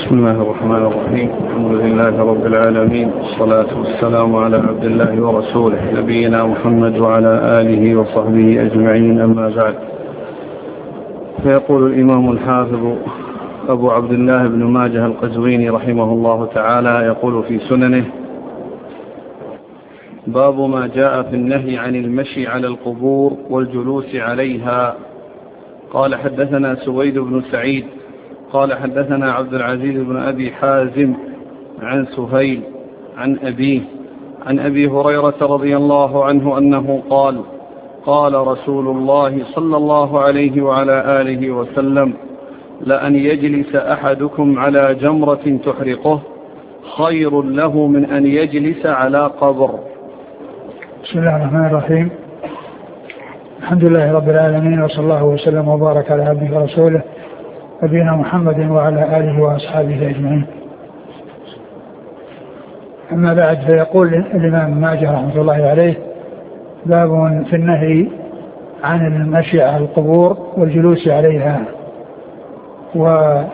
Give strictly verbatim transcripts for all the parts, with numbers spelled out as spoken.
بسم الله الرحمن الرحيم. الحمد لله رب العالمين، والصلاة والسلام على عبد الله ورسوله نبينا محمد وعلى آله وصحبه أجمعين، أما بعد. فيقول الإمام الحافظ أبو عبد الله بن ماجه القزويني رحمه الله تعالى، يقول في سننه: باب ما جاء في النهي عن المشي على القبور والجلوس عليها. قال: حدثنا سويد بن سعيد قال: حدثنا عبد العزيز بن أبي حازم عن سهيل عن أبيه عن أبي هريرة رضي الله عنه أنه قال: قال رسول الله صلى الله عليه وعلى آله وسلم: لأن يجلس أحدكم على جمرة تحرقه خير له من أن يجلس على قبر. بسم الله الرحمن الرحيم. الحمد لله رب العالمين، وصلى الله وسلم وبارك على عبده ورسوله نبينا محمد وعلى آله وأصحابه أجمعين. أما بعد، فيقول الإمام ماجه رحمة الله عليه: باب في النهي عن المشي على القبور والجلوس عليها. وهذه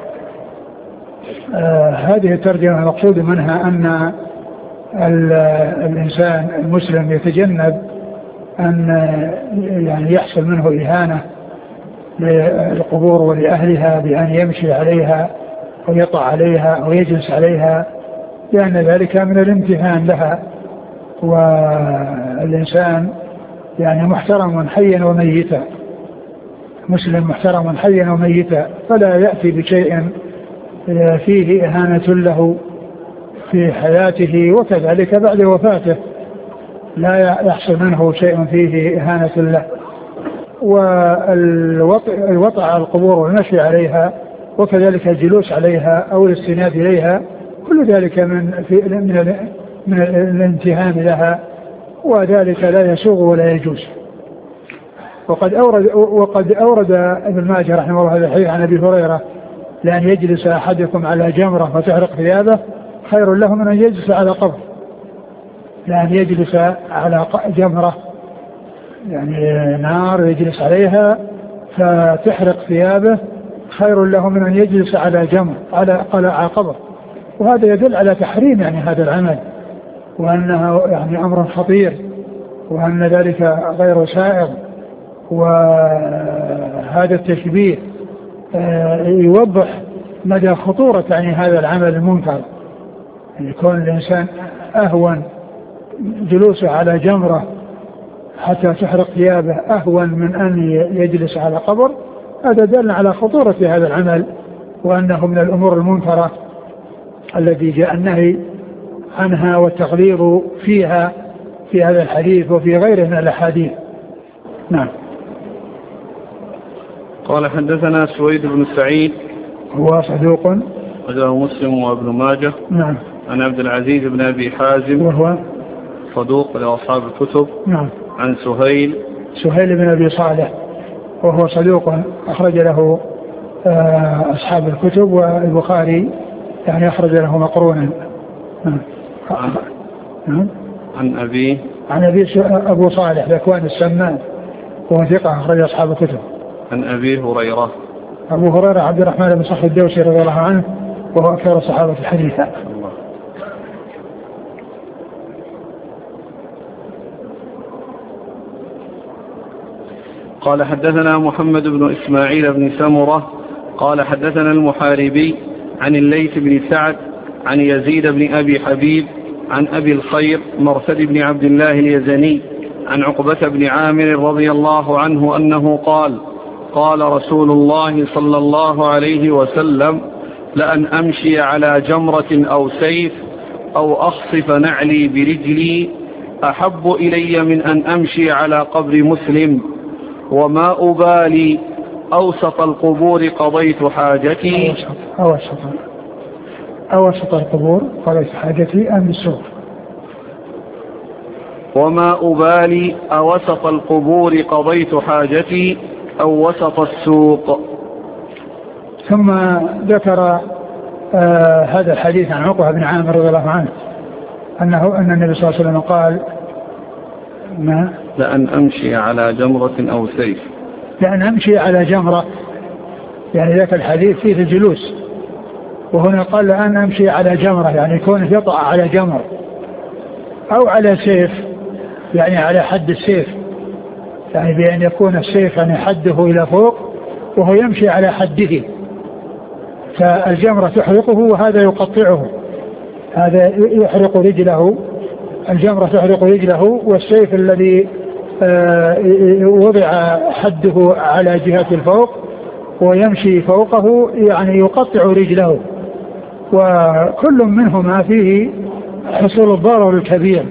الترجمة المقصود منها أن الإنسان المسلم يتجنب أن يعني يحصل منه إهانة للقبور ولأهلها بأن يمشي عليها أو يطع عليها أو يجلس عليها، لأن ذلك من الامتهان لها. والإنسان يعني محترم حيا وميتا، مسلم محترم حيا وميتا، فلا يأتي بشيء فيه إهانة له في حياته وكذلك بعد وفاته، لا يحصل منه شيء فيه إهانة له. والوطع على القبور والمشي عليها وكذلك الجلوس عليها أو الاستناد إليها، كل ذلك من في من من الامتهان لها، وذلك لا يسوغ ولا يجوز. وقد أورد وقد أورد ابن ماجه رحمه الله هذا الحديث عن أبي هريرة: لأن يجلس أحدكم على جمرة فتحرق ثيابه خير له من أن يجلس على قبر. لأن يجلس على جمرة يعني نار يجلس عليها فتحرق ثيابه خير له من أن يجلس على جمر على على قبر. وهذا يدل على تحريم يعني هذا العمل، وأنه يعني أمر خطير، وأن ذلك غير سائغ. وهذا التشبيه يوضح مدى خطورة يعني هذا العمل المنكر، أن يكون الإنسان أهون جلوسه على جمرة حتى تحرق ثيابه أهون من أن يجلس على قبر. هذا دل على خطورة هذا العمل، وأنه من الأمور المنكرة الذي جاء النهي عنها والتغليظ فيها في هذا الحديث وفي غيره من الأحاديث. نعم. قال: حدثنا سويد بن سعيد هو صدوق أخرجه مسلم وابن ماجه. نعم. عن عبد العزيز بن أبي حازم وهو صدوق لأصحاب الكتب. نعم. عن سهيل سهيل بن أبي صالح وهو صدوق أخرج له أصحاب الكتب، والبخاري يعني أخرج له مقرونا. نعم. عن, عن أبي عن أبي أبو صالح ذكوان السمان وهو ثقة أخرج أصحاب الكتب. عن أبي هريرة أبو هريرة عبد الرحمن بن صخر الدوسي رضي الله عنه، وهو أكثر الصحابة حديثا. قال: حدثنا محمد بن إسماعيل بن سمرة قال: حدثنا المحاربي عن الليث بن سعد عن يزيد بن أبي حبيب عن أبي الخير مرثد بن عبد الله اليزني عن عقبة بن عامر رضي الله عنه أنه قال: قال رسول الله صلى الله عليه وسلم: لأن أمشي على جمرة أو سيف أو أخصف نعلي برجلي أحب إلي من أن أمشي على قبر مسلم، وما أبالي أوسط القبور قضيت حاجتي. أوسط أوسط القبور قضيت حاجتي أم بالسوق. وما أبالي أوسط القبور قضيت حاجتي أو وسط السوق. ثم ذكر آه هذا الحديث عن عقبة بن عامر رضي الله عنه أنه أن النبي صلى الله عليه وسلم قال: ما لأن أمشي على جمرة أو سيف. لأن أمشي على جمرة يعني ذاك الحديث فيه الجلوس، وهنا قال لأن أمشي على جمرة يعني كونه يطع على جمر أو على سيف يعني على حد السيف يعني بأن يكون السيف يعني حده إلى فوق وهو يمشي على حده فالجمرة تحرقه وهذا يقطعه هذا يحرق رجله الجمرة تحرق رجله والسيف الذي وضع حده على جهة الفوق ويمشي فوقه يعني يقطع رجله وكل منهما فيه حصول الضرر الكبير.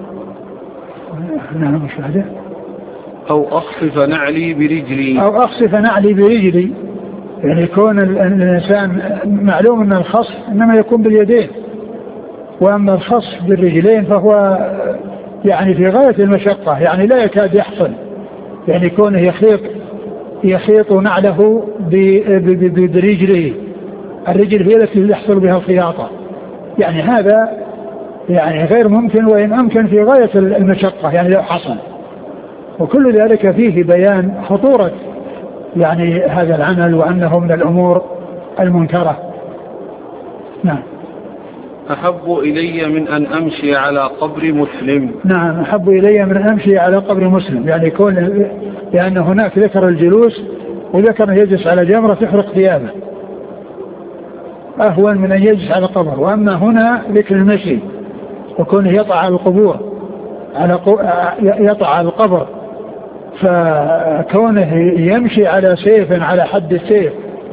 نعم مش هذا أو أخصف نعلي برجلي أو أخصف نعلي برجلي يعني يكون الإنسان معلوم أن الخصف إنما يكون باليدين وأما الخصف بالرجلين فهو يعني في غاية المشقة يعني لا يكاد يحصل يعني يكون يخيط يخيط نعله برجله الرجل هي التي يحصل بها الخياطة يعني هذا يعني غير ممكن وإن أمكن في غاية المشقة يعني لو حصل وكل ذلك فيه بيان خطورة يعني هذا العمل وأنه من الأمور المنكرة. نعم. أحب إلي من أن أمشي على قبر مسلم. نعم أحب إلي من أن أمشي على قبر مسلم يعني يكون لأن هناك ذكر الجلوس وذكر يجلس على جمرة تحرق ثيابه أهون من أن يجلس على قبر وأما هنا ذكر المشي وكونه يطع على القبور على يطع على القبر فكونه يمشي على سيف على حد السيف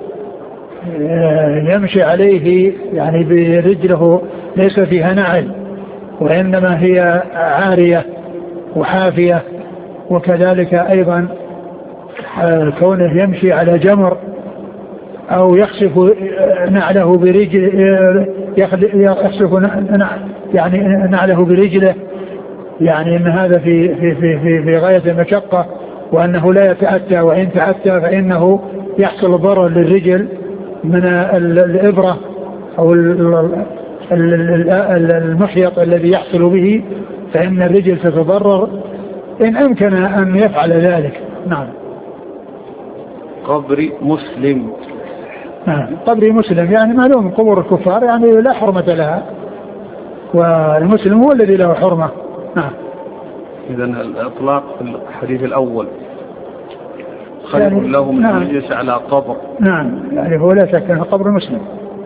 يمشي عليه يعني برجله ليس فيها نعل وإنما هي عارية وحافية وكذلك أيضا كونه يمشي على جمر أو يخسف نعله برجل يخسف يعني نعله برجله يعني ان هذا في في في في, في غاية المشقة وانه لا يتأتى وان تأتى فانه يحصل ضرر للرجل من الإبرة او المخيط الذي يحصل به فإن الرجل تتضرر إن أمكن أن يفعل ذلك. نعم. قبر مسلم. نعم قبر مسلم يعني معلوم قبور الكفار يعني لا حرمة لها والمسلم هو الذي له حرمة. نعم. إذن الإطلاق في الحديث الأول خير يعني له من نعم. يجلس على قبر. نعم يعني هو لا شك أنه قبر مسلم.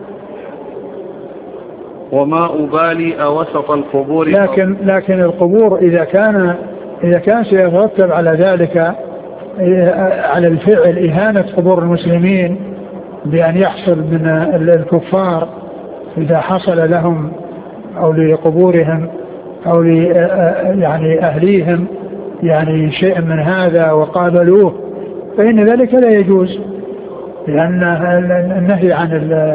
وما أبالي أوسط القبور لكن لكن القبور إذا كان إذا كان سيترتب على ذلك على الفعل إهانة قبور المسلمين بأن يحصل من الكفار إذا حصل لهم أو لقبورهم أو يعني أهليهم يعني شيء من هذا وقابلوه فإن ذلك لا يجوز لأن النهي عن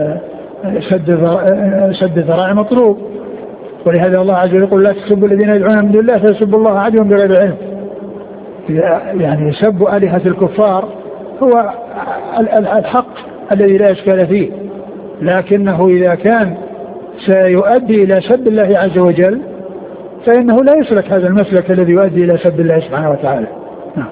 سد الذرائع مطلوب ولهذا الله عز وجل يقول لا تسبوا الذين يدعون من دون الله فيسبوا الله عدوا بغير علم يعني سب آلهة الكفار هو الحق الذي لا إشكال فيه لكنه إذا كان سيؤدي إلى سب الله عز وجل فإنه لا يسلك هذا المسلك الذي يؤدي إلى سب الله سبحانه وتعالى. نعم.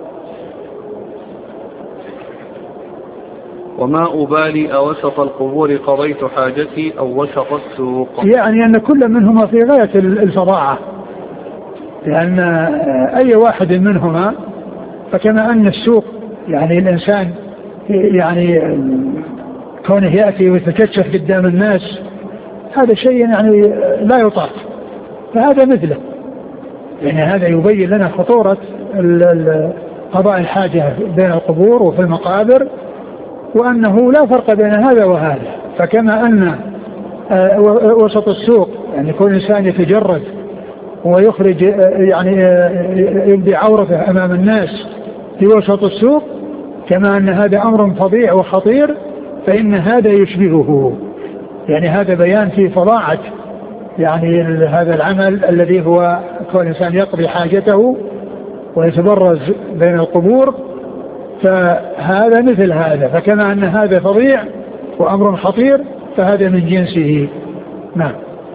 وما أبالي أوسط القبور قضيت حاجتي أو وسط السوق يعني أن كل منهما في غاية الفظاعة لأن أي واحد منهما فكما أن السوق يعني الإنسان يعني كونه يأتي ويتكشف قدام الناس هذا شيء يعني لا يطاق فهذا مثله يعني هذا يبين لنا خطورة قضاء الحاجة بين القبور وفي المقابر وأنه لا فرق بين هذا وهذا فكما أن وسط السوق يعني يكون إنسان يتجرد ويخرج يعني يبدي عورته أمام الناس في وسط السوق كما أن هذا أمر فظيع وخطير فإن هذا يشبهه يعني هذا بيان في فظاعة يعني هذا العمل الذي هو كون إنسان يقضي حاجته ويتبرز بين القبور فهذا مثل هذا فكما أن هذا فظيع وأمر خطير فهذا من جنسه. نعم.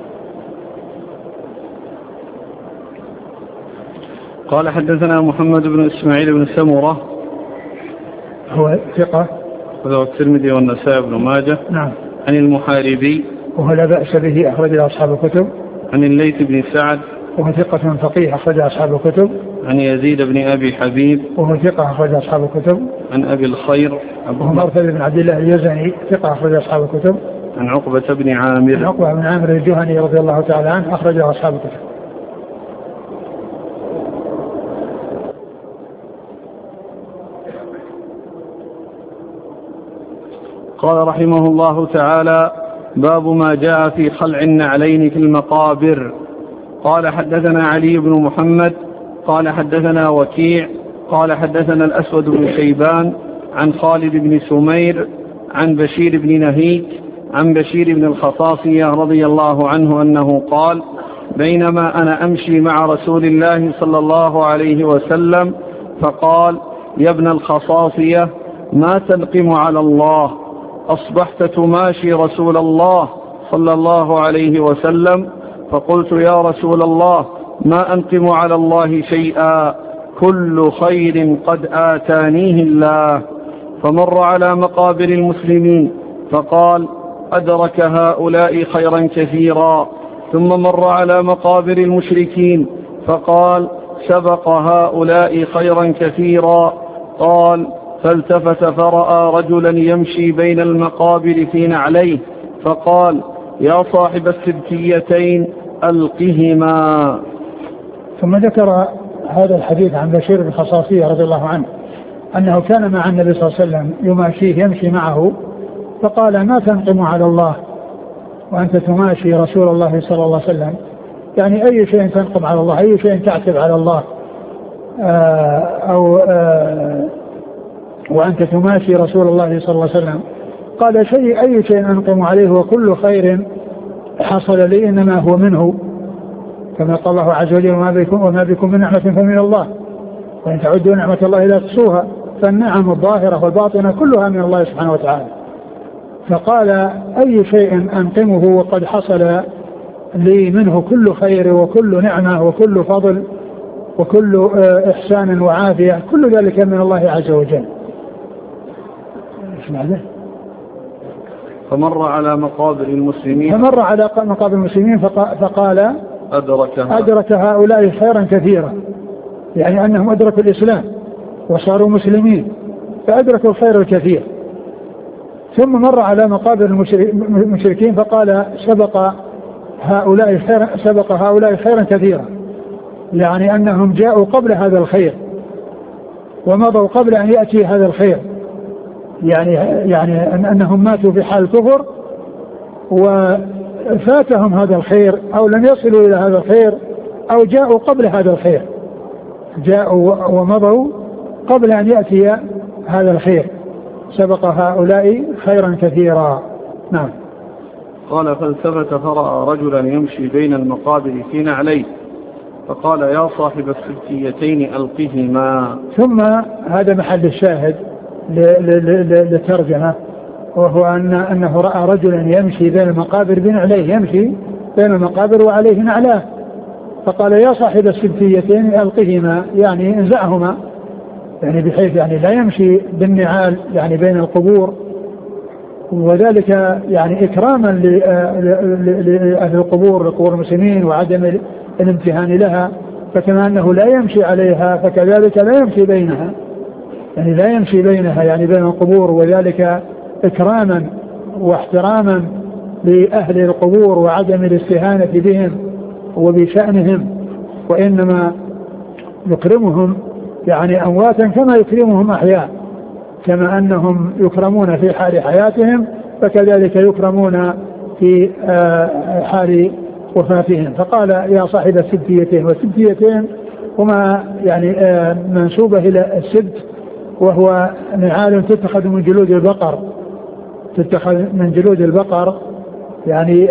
قال حدثنا محمد بن إسماعيل بن سمرة هو ثقة وذو الترمذي والنسائي بن ماجه. نعم. عن المحاربي وهو لا بأس به أخرج أصحاب الكتب. عن الليث بن سعد وهو ثقة فقيه أخرج أصحاب الكتب. عن يزيد بن أبي حبيب وهو ثقة أخرج أصحاب الكتب. عن أبي الخير وهو مرثد بن عبد الله اليزني ثقة أخرج أصحاب الكتب. عن عقبة بن عامر عن عقبة بن عامر الجهني رضي الله تعالى عنه أخرج أصحاب الكتب. قال رحمه الله تعالى: باب ما جاء في خلع النعلين في المقابر. قال حدثنا علي بن محمد قال حدثنا وكيع قال حدثنا الأسود بن شيبان عن خالد بن سمير عن بشير بن نهيك عن بشير بن الخصاصية رضي الله عنه أنه قال: بينما أنا أمشي مع رسول الله صلى الله عليه وسلم فقال: يا ابن الخصاصية ما تنقم على الله؟ أصبحت تماشي رسول الله صلى الله عليه وسلم. فقلت: يا رسول الله ما أنقم على الله شيئا، كل خير قد آتانيه الله. فمر على مقابر المسلمين فقال: أدرك هؤلاء خيرا كثيرا. ثم مر على مقابر المشركين فقال: سبق هؤلاء خيرا كثيرا. قال: فالتفت فرأى رجلا يمشي بين المقابر في نعليه فقال: يا صاحب السبتيتين ألقهما. ثم ذكر هذا الحديث عن بشير بن الخصاصية رضي الله عنه أنه كان مع النبي صلى الله عليه وسلم يماشيه يمشي معه فقال: ما تنقم على الله وأنت تماشي رسول الله صلى الله عليه وسلم؟ يعني أي شيء تنقم على الله، أي شيء تعتب على الله، آه أو آه وأنت تماشي رسول الله صلى الله عليه وسلم. قال: شيء أي شيء أنقم عليه وكل خير حصل لي إنما هو منه، كما قال الله عز وجل: وما بكم, وما بكم من نعمة فمن الله وإن تعدوا نعمة الله لا تحصوها. فالنعم الظاهرة والباطنة كلها من الله سبحانه وتعالى. فقال: أي شيء أنقمه وقد حصل لي منه كل خير وكل نعمة وكل فضل وكل إحسان وعافية، كل ذلك من الله عز وجل. فمر على مقابر المسلمين فمر على مقابر المسلمين فقال: أدرك, أدرك هؤلاء خيرا كثيرا، يعني أنهم أدركوا الإسلام وصاروا مسلمين فأدركوا الخير الكثير. ثم مر على مقابر المشركين فقال: سبق هؤلاء خيرا سبق هؤلاء خيرا كثيرا، يعني أنهم جاءوا قبل هذا الخير ومضوا قبل أن يأتي هذا الخير، يعني يعني أنهم ماتوا في حال الكفر وفاتهم هذا الخير أو لم يصلوا إلى هذا الخير أو جاءوا قبل هذا الخير، جاءوا ومضوا قبل أن يأتي هذا الخير. سبق هؤلاء خيرا كثيرا. نعم. قال: فالتفت فرأى رجلا يمشي بين المقابر في نعليه فقال: يا صاحب السبتيتين ألقهما. ثم هذا محل الشاهد للترجمة، وهو أن أنه رأى رجلا يمشي بين المقابر بنعليه، يمشي بين المقابر وعليه نعلاه، فقال: يا صاحب السبتيتين ألقهما، يعني انزعهما، يعني بحيث يعني لا يمشي بالنعال يعني بين القبور، وذلك يعني إكراما لأهل القبور لقبور المسلمين وعدم الامتهان لها. فكما أنه لا يمشي عليها فكذلك لا يمشي بينها، يعني لا يمشي بينها يعني بين القبور، وذلك إكراما واحتراما لأهل القبور وعدم الاستهانة بهم وبشأنهم، وإنما يكرمهم يعني أمواتا كما يكرمهم أحياء، كما أنهم يكرمون في حال حياتهم فكذلك يكرمون في حال وفاتهم. فقال: يا صاحب السبتيتين، والسبتيتين هما يعني منسوبة إلى السبت، وهو نعال تتخذ من جلود البقر، تتخذ من جلود البقر، يعني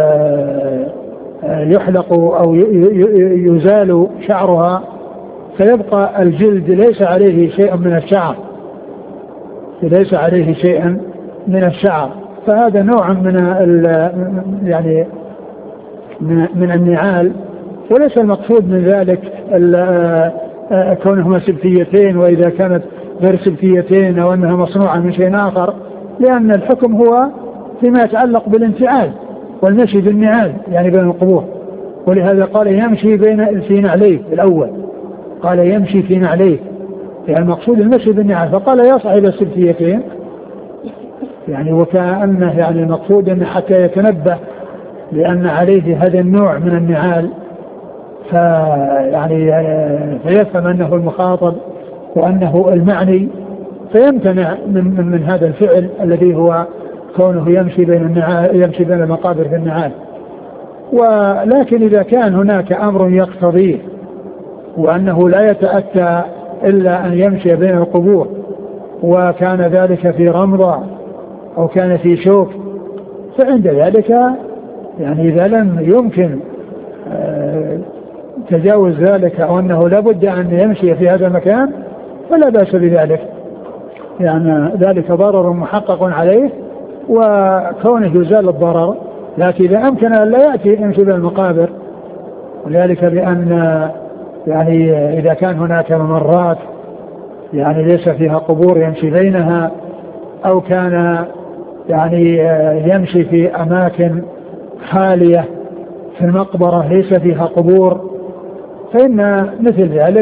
يحلق أو يزال شعرها فيبقى الجلد ليس عليه شيء من الشعر، ليس عليه شيء من الشعر. فهذا نوع من يعني من النعال، وليس المقصود من ذلك كونهما سبتيتين، وإذا كانت غير سبتيتين أو أنها مصنوعة من شيء آخر، لأن الحكم هو فيما يتعلق بالانتعال والمشي بالنعال يعني بين القبور. ولهذا قال يمشي بين في نعليه الأول، قال يمشي في نعليه يعني المقصود المشي بالنعال. فقال يا صاحب السبتيتين يعني وكأنه يعني المقصود أنه حتى يتنبه لأن عليه هذا النوع من النعال فيعني فيفهم أنه المخاطب وأنه المعني فيمتنع من, من, من هذا الفعل الذي هو كونه يمشي بين النعال يمشي بين المقابر في النعال. ولكن إذا كان هناك أمر يقتضيه وأنه لا يتأتى إلا أن يمشي بين القبور وكان ذلك في رمضة أو كان في شوك فعند ذلك يعني إذا لم يمكن تجاوز ذلك أو أنه لابد أن يمشي في هذا المكان فلا بأس بذلك، يعني ذلك ضرر محقق عليه وكونه يزال الضرر. لكن إذا أمكن أن لا يأتي يمشي بين المقابر وذلك بأن يعني إذا كان هناك ممرات يعني ليس فيها قبور يمشي بينها أو كان يعني يمشي في أماكن خالية في المقبرة ليس فيها قبور فإن مثل ذلك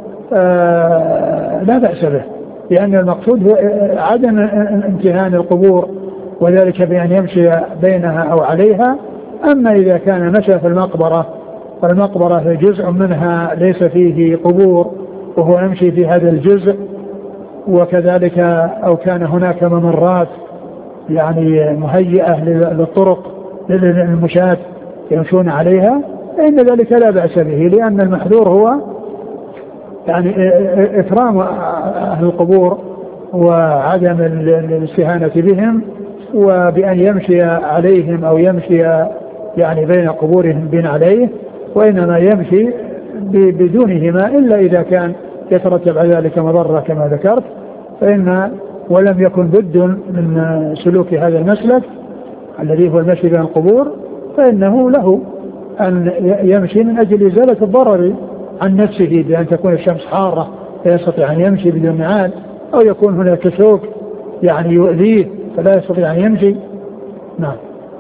لا بأس به، لأن المقصود هو عدم امتهان القبور وذلك بأن يمشي بينها أو عليها. أما إذا كان مشى في المقبرة والمقبرة جزء منها ليس فيه قبور وهو يمشي في هذا الجزء وكذلك أو كان هناك ممرات يعني مهيئة للطرق للمشاة يمشون عليها فإن ذلك لا بأس به، لأن المحذور هو يعني إكرام أهل القبور وعدم الاستهانة بهم وبأن يمشي عليهم أو يمشي يعني بين قبورهم بين عليه، وإنما يمشي بدونهما إلا إذا كان يترتب على ذلك مضرة كما ذكرت فإن ولم يكن بد من سلوك هذا المسلك الذي هو المشي بين القبور فإنه له أن يمشي من أجل إزالة الضرر عن نفسه بأن تكون الشمس حارة لا يستطيع أن يمشي بدون نعال أو يكون هناك شوك يعني يؤذيه فلا يستطيع أن يمشي. نعم.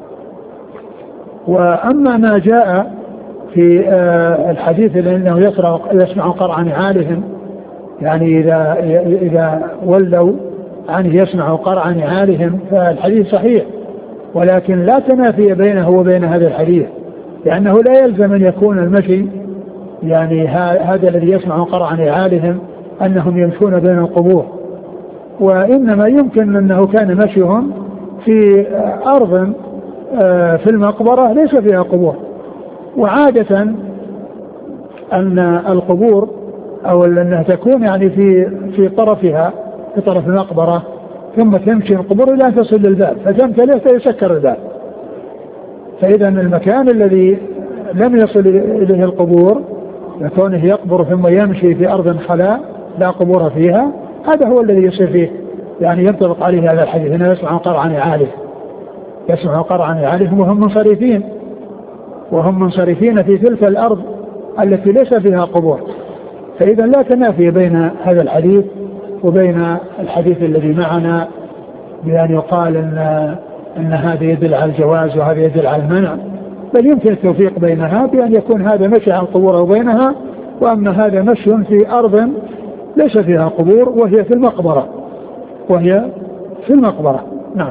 وأما ما جاء في الحديث أنه يسمع قرع نعالهم يعني إذا إذا ولوا عنه يسمع قرع نعالهم فالحديث صحيح، ولكن لا تنافي بينه وبين هذا الحديث لأنه لا يلزم أن يكون المشي يعني هذا الذي يسمع قرع نعالهم أنهم يمشون بين القبور، وإنما يمكن أنه كان مشيهم في أرض في المقبرة ليس فيها قبور. وعادة أن القبور أو أنها تكون يعني في في طرفها في طرف المقبرة ثم تمشي القبور إلى أن تصل للباب فتمتلئ فيسكر الباب. فإذا المكان الذي لم يصل إليه القبور لكونه يقبر ثم يمشي في أرض خلاء لا قبور فيها هذا هو الذي يصير فيه يعني ينطبق عليه هذا الحديث أنه يسمع قرع نعالهم يسمع قرع نعالهم وهم منصرفين وهم منصرفين في تلك الأرض التي ليس فيها قبور. فإذا لا تنافي بين هذا الحديث وبين الحديث الذي معنا بأن يقال أن, أن هذا يدل على الجواز وهذا يدل على المنع، بل يمكن التوفيق بينها بأن يكون هذا مشي على القبور وبينها وأما هذا مشي في أرض ليس فيها قبور وهي في المقبرة وهي في المقبرة. نعم.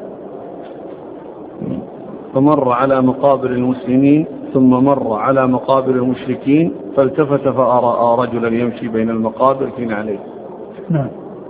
فمر على مقابر المسلمين ثم مر على مقابر المشركين فالتفت فرأى رجلا يمشي بين المقابر في نعليه. نعم.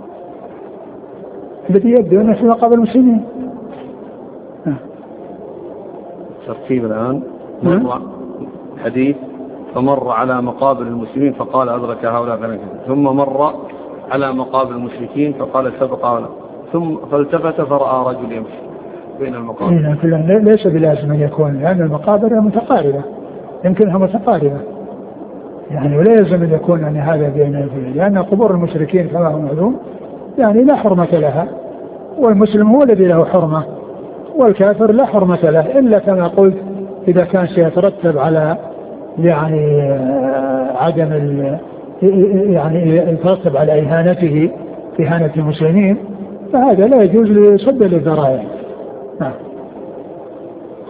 التي يبدو أنه في مقابر المسلمين. نعم. ترتيب الآن مر حديث فمر على مقابر المسلمين فقال أدرك هؤلاء فلن ثم مر على مقابر المشركين فقال سبق هؤلاء ثم فالتفت فرأى رجل يمشي بين المقابر. ليس بلازم أن يكون لأن المقابر متقاربة يمكنها متقاربة يعني ولا يلزم أن يكون يعني هذا بين لأن قبور المشركين كما هو معلوم يعني لا حرمة لها والمسلم هو الذي له حرمة والكافر لا حرمة له إلا كما قلت إذا كان سيترتب على يعني عدم يعني يترتب على إهانته إهانة المسلمين فهذا لا يجوز لصد للذرائع. نعم.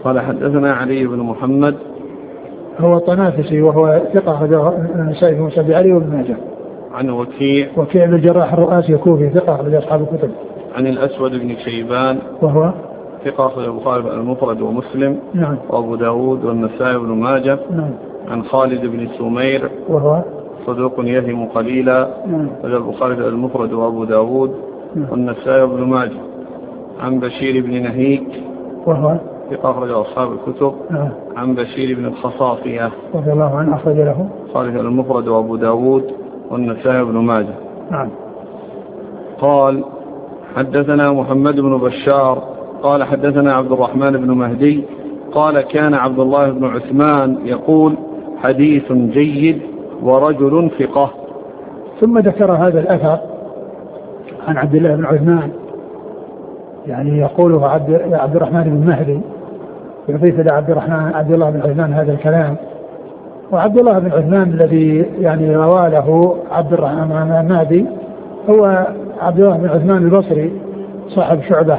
قال حدثنا علي بن محمد هو الطنافسي وهو ثقة أخرجه النسائي في مسند علي وابن ماجه. عن وكيع وكيع بن الجراح الرؤاسي الكوفي ثقة أخرج أصحاب الكتب. عن الأسود بن شيبان وهو ثقة أخرج البخاري المفرد ومسلم نعم وأبو داود والنسائي بن ماجه نعم. عن خالد بن سمير وهو صدوق يهم قليلا نعم. أخرج البخاري المفرد وأبو داود نعم. والنسائي بن ماجه عن بشير بن نهيك وهو ثقة أخرج أصحاب الكتب نعم. عن بشير بن الخصاصية رضي الله عنه أخرج له خالد المفرد وأبو داود والنسائي بن ماجه نعم. قال حدثنا محمد بن بشار قال حدثنا عبد الرحمن بن مهدي قال كان عبد الله بن عثمان يقول حديث جيد ورجل ثقة. ثم ذكر هذا الأثر عن عبد الله بن عثمان يعني يقوله عبد, عبد الرحمن بن مهدي يضيف إلى عبد الرحمن عبد الله بن عثمان هذا الكلام. وعبد الله بن عثمان الذي يعني روى له عبد الرحمن المهدي هو عبد الله بن عثمان البصري صاحب شعبة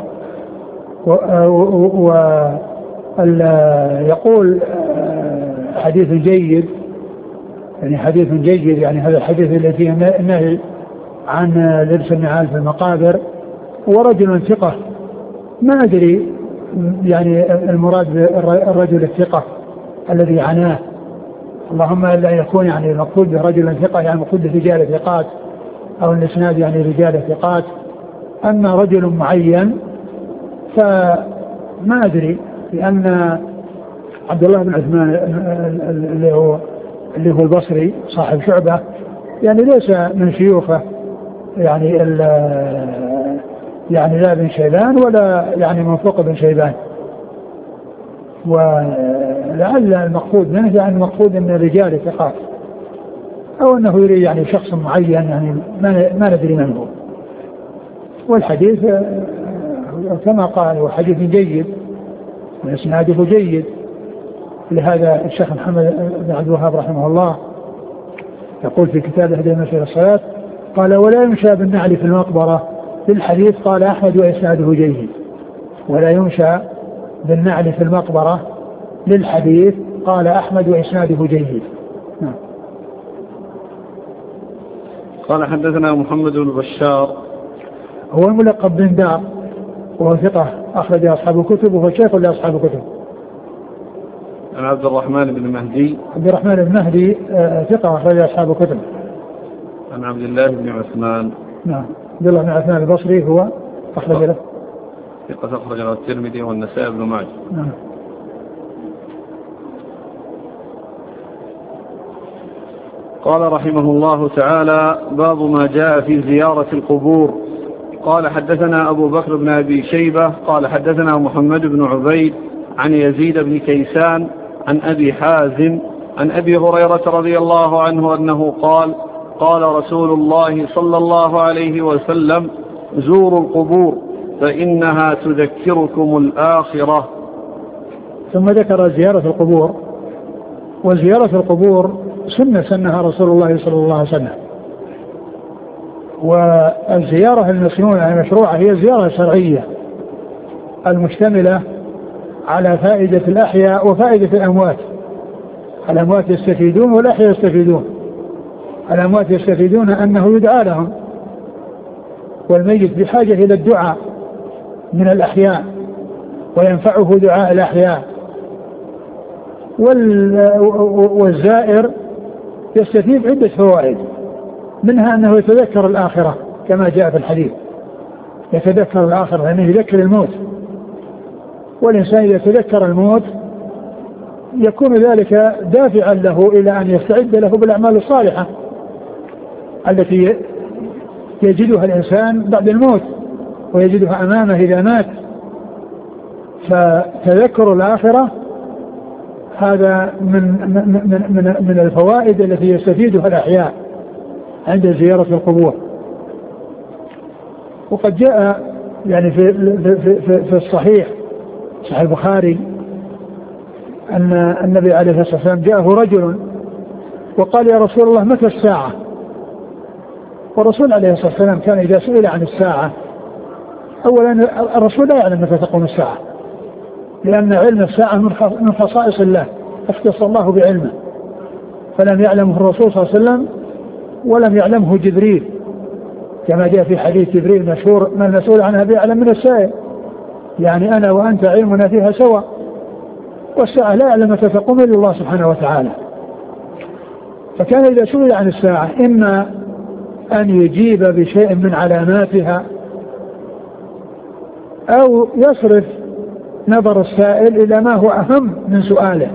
ويقول حديث جيد يعني حديث جيد يعني هذا الحديث الذي فيه النهي عن لبس النعال في المقابر. ورجل ثقة ما أدري يعني المراد بالرجل الثقة الذي عناه اللهم إلا يكون يعني المقصود برجل ثقة يعني مقصود رجال ثقات أو الإسناد يعني رجال ثقات أما رجل معين فما أدري لأن عبد الله بن عثمان اللي هو اللي هو البصري صاحب شعبة يعني ليس من شيوخه يعني يعني لا بن شيبان ولا يعني من فوق بن شيبان. ولعل المقصود منه يعني المقصود ان الرجال ثقات او انه يريد يعني شخص معين يعني ما ما ندري من هو. والحديث كما قال هو حديث جيد واسناده جيد. لهذا الشيخ محمد بن عبد الوهاب رحمه الله يقول في كتابه هدي المسير الى الصلاة قال ولا يمشى بالنعل في المقبرة في الحديث قال أحمد وإسناده جيد. ولا يمشى بالنعل في المقبرة للحديث قال أحمد وإسناده جيد. نعم. قال حدثنا محمد بن بشار هو الملقب بن دار وهو ثقة أخرج أصحاب الكتب وهو شيخ لأصحاب الكتب. عن عبد الرحمن بن مهدي عبد الرحمن بن مهدي ثقة أخرج أصحاب الكتب. عن عبد الله بن عثمان نعم عبد الله بن عثمان البصري هو أخرج له ثقة أخرج له الترمذي والنسائي بن ماجه. نعم. قال رحمه الله تعالى باب ما جاء في زيارة القبور. قال حدثنا أبو بكر بن أبي شيبة قال حدثنا محمد بن عبيد عن يزيد بن كيسان عن أبي حازم عن أبي هريرة رضي الله عنه أنه قال قال رسول الله صلى الله عليه وسلم زوروا القبور فإنها تذكركم الآخرة. ثم ذكر زيارة القبور. وزيارة القبور سنة سنها رسول الله صلى الله عليه وسلم. والزيارة المسنونة المشروعة هي زيارة شرعية المشتملة على فائدة الأحياء وفائدة الأموات. الأموات يستفيدون والأحياء يستفيدون. الأموات يستفيدون أنه يدعى لهم والميت بحاجة إلى الدعاء من الأحياء وينفعه دعاء الأحياء. والزائر يستفيد عدة فوائد منها أنه يتذكر الآخرة كما جاء في الحديث يتذكر الآخرة لأنه يعني يذكر الموت. والإنسان إذا تذكر الموت يكون ذلك دافعا له إلى أن يستعد له بالأعمال الصالحة التي يجدها الإنسان بعد الموت ويجدها أمامه إذا مات. فتذكر الآخرة هذا من, من, من, من الفوائد التي يستفيدها الأحياء عند زيارة القبور. وقد جاء يعني في, في, في, في الصحيح صحيح البخاري أن النبي عليه الصلاة والسلام جاءه رجل وقال يا رسول الله متى الساعة؟ والرسول عليه الصلاة والسلام كان إذا سئل عن الساعة أولا الرسول لا يعلم متى تقوم الساعة لأن علم الساعة من خصائص الله، اختص الله بعلمه، فلم يعلمه الرسول صلى الله عليه وسلم ولم يعلمه جبريل، كما جاء في حديث جبريل مشهور: من المسؤول عنها بأعلم من السائل. يعني أنا وأنت علمنا فيها سواء، والساعة لا يعلم متى تقوم إلا الله سبحانه وتعالى. فكان إذا سئل عن الساعة إما أن يجيب بشيء من علاماتها أو يصرف نظر السائل إلى ما هو أهم من سؤاله.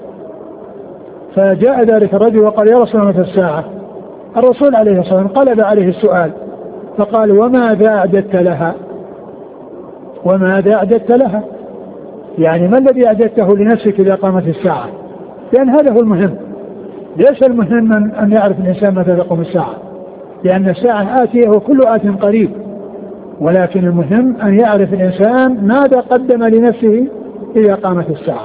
فجاء ذلك الرجل وقال: يا رسول الله متى الساعة؟ الرسول عليه الصلاة والسلام قلب عليه السؤال فقال: وماذا أعددت لها؟ وماذا أعددت لها؟ يعني ما الذي أعددته لنفسك إذا قامت الساعة؟ لأن هذا هو المهم. ليس المهم أن يعرف الإنسان متى تقوم الساعة، لأن الساعة آتية وكل آت قريب، ولكن المهم أن يعرف الإنسان ماذا قدم لنفسه إذا قامت الساعة،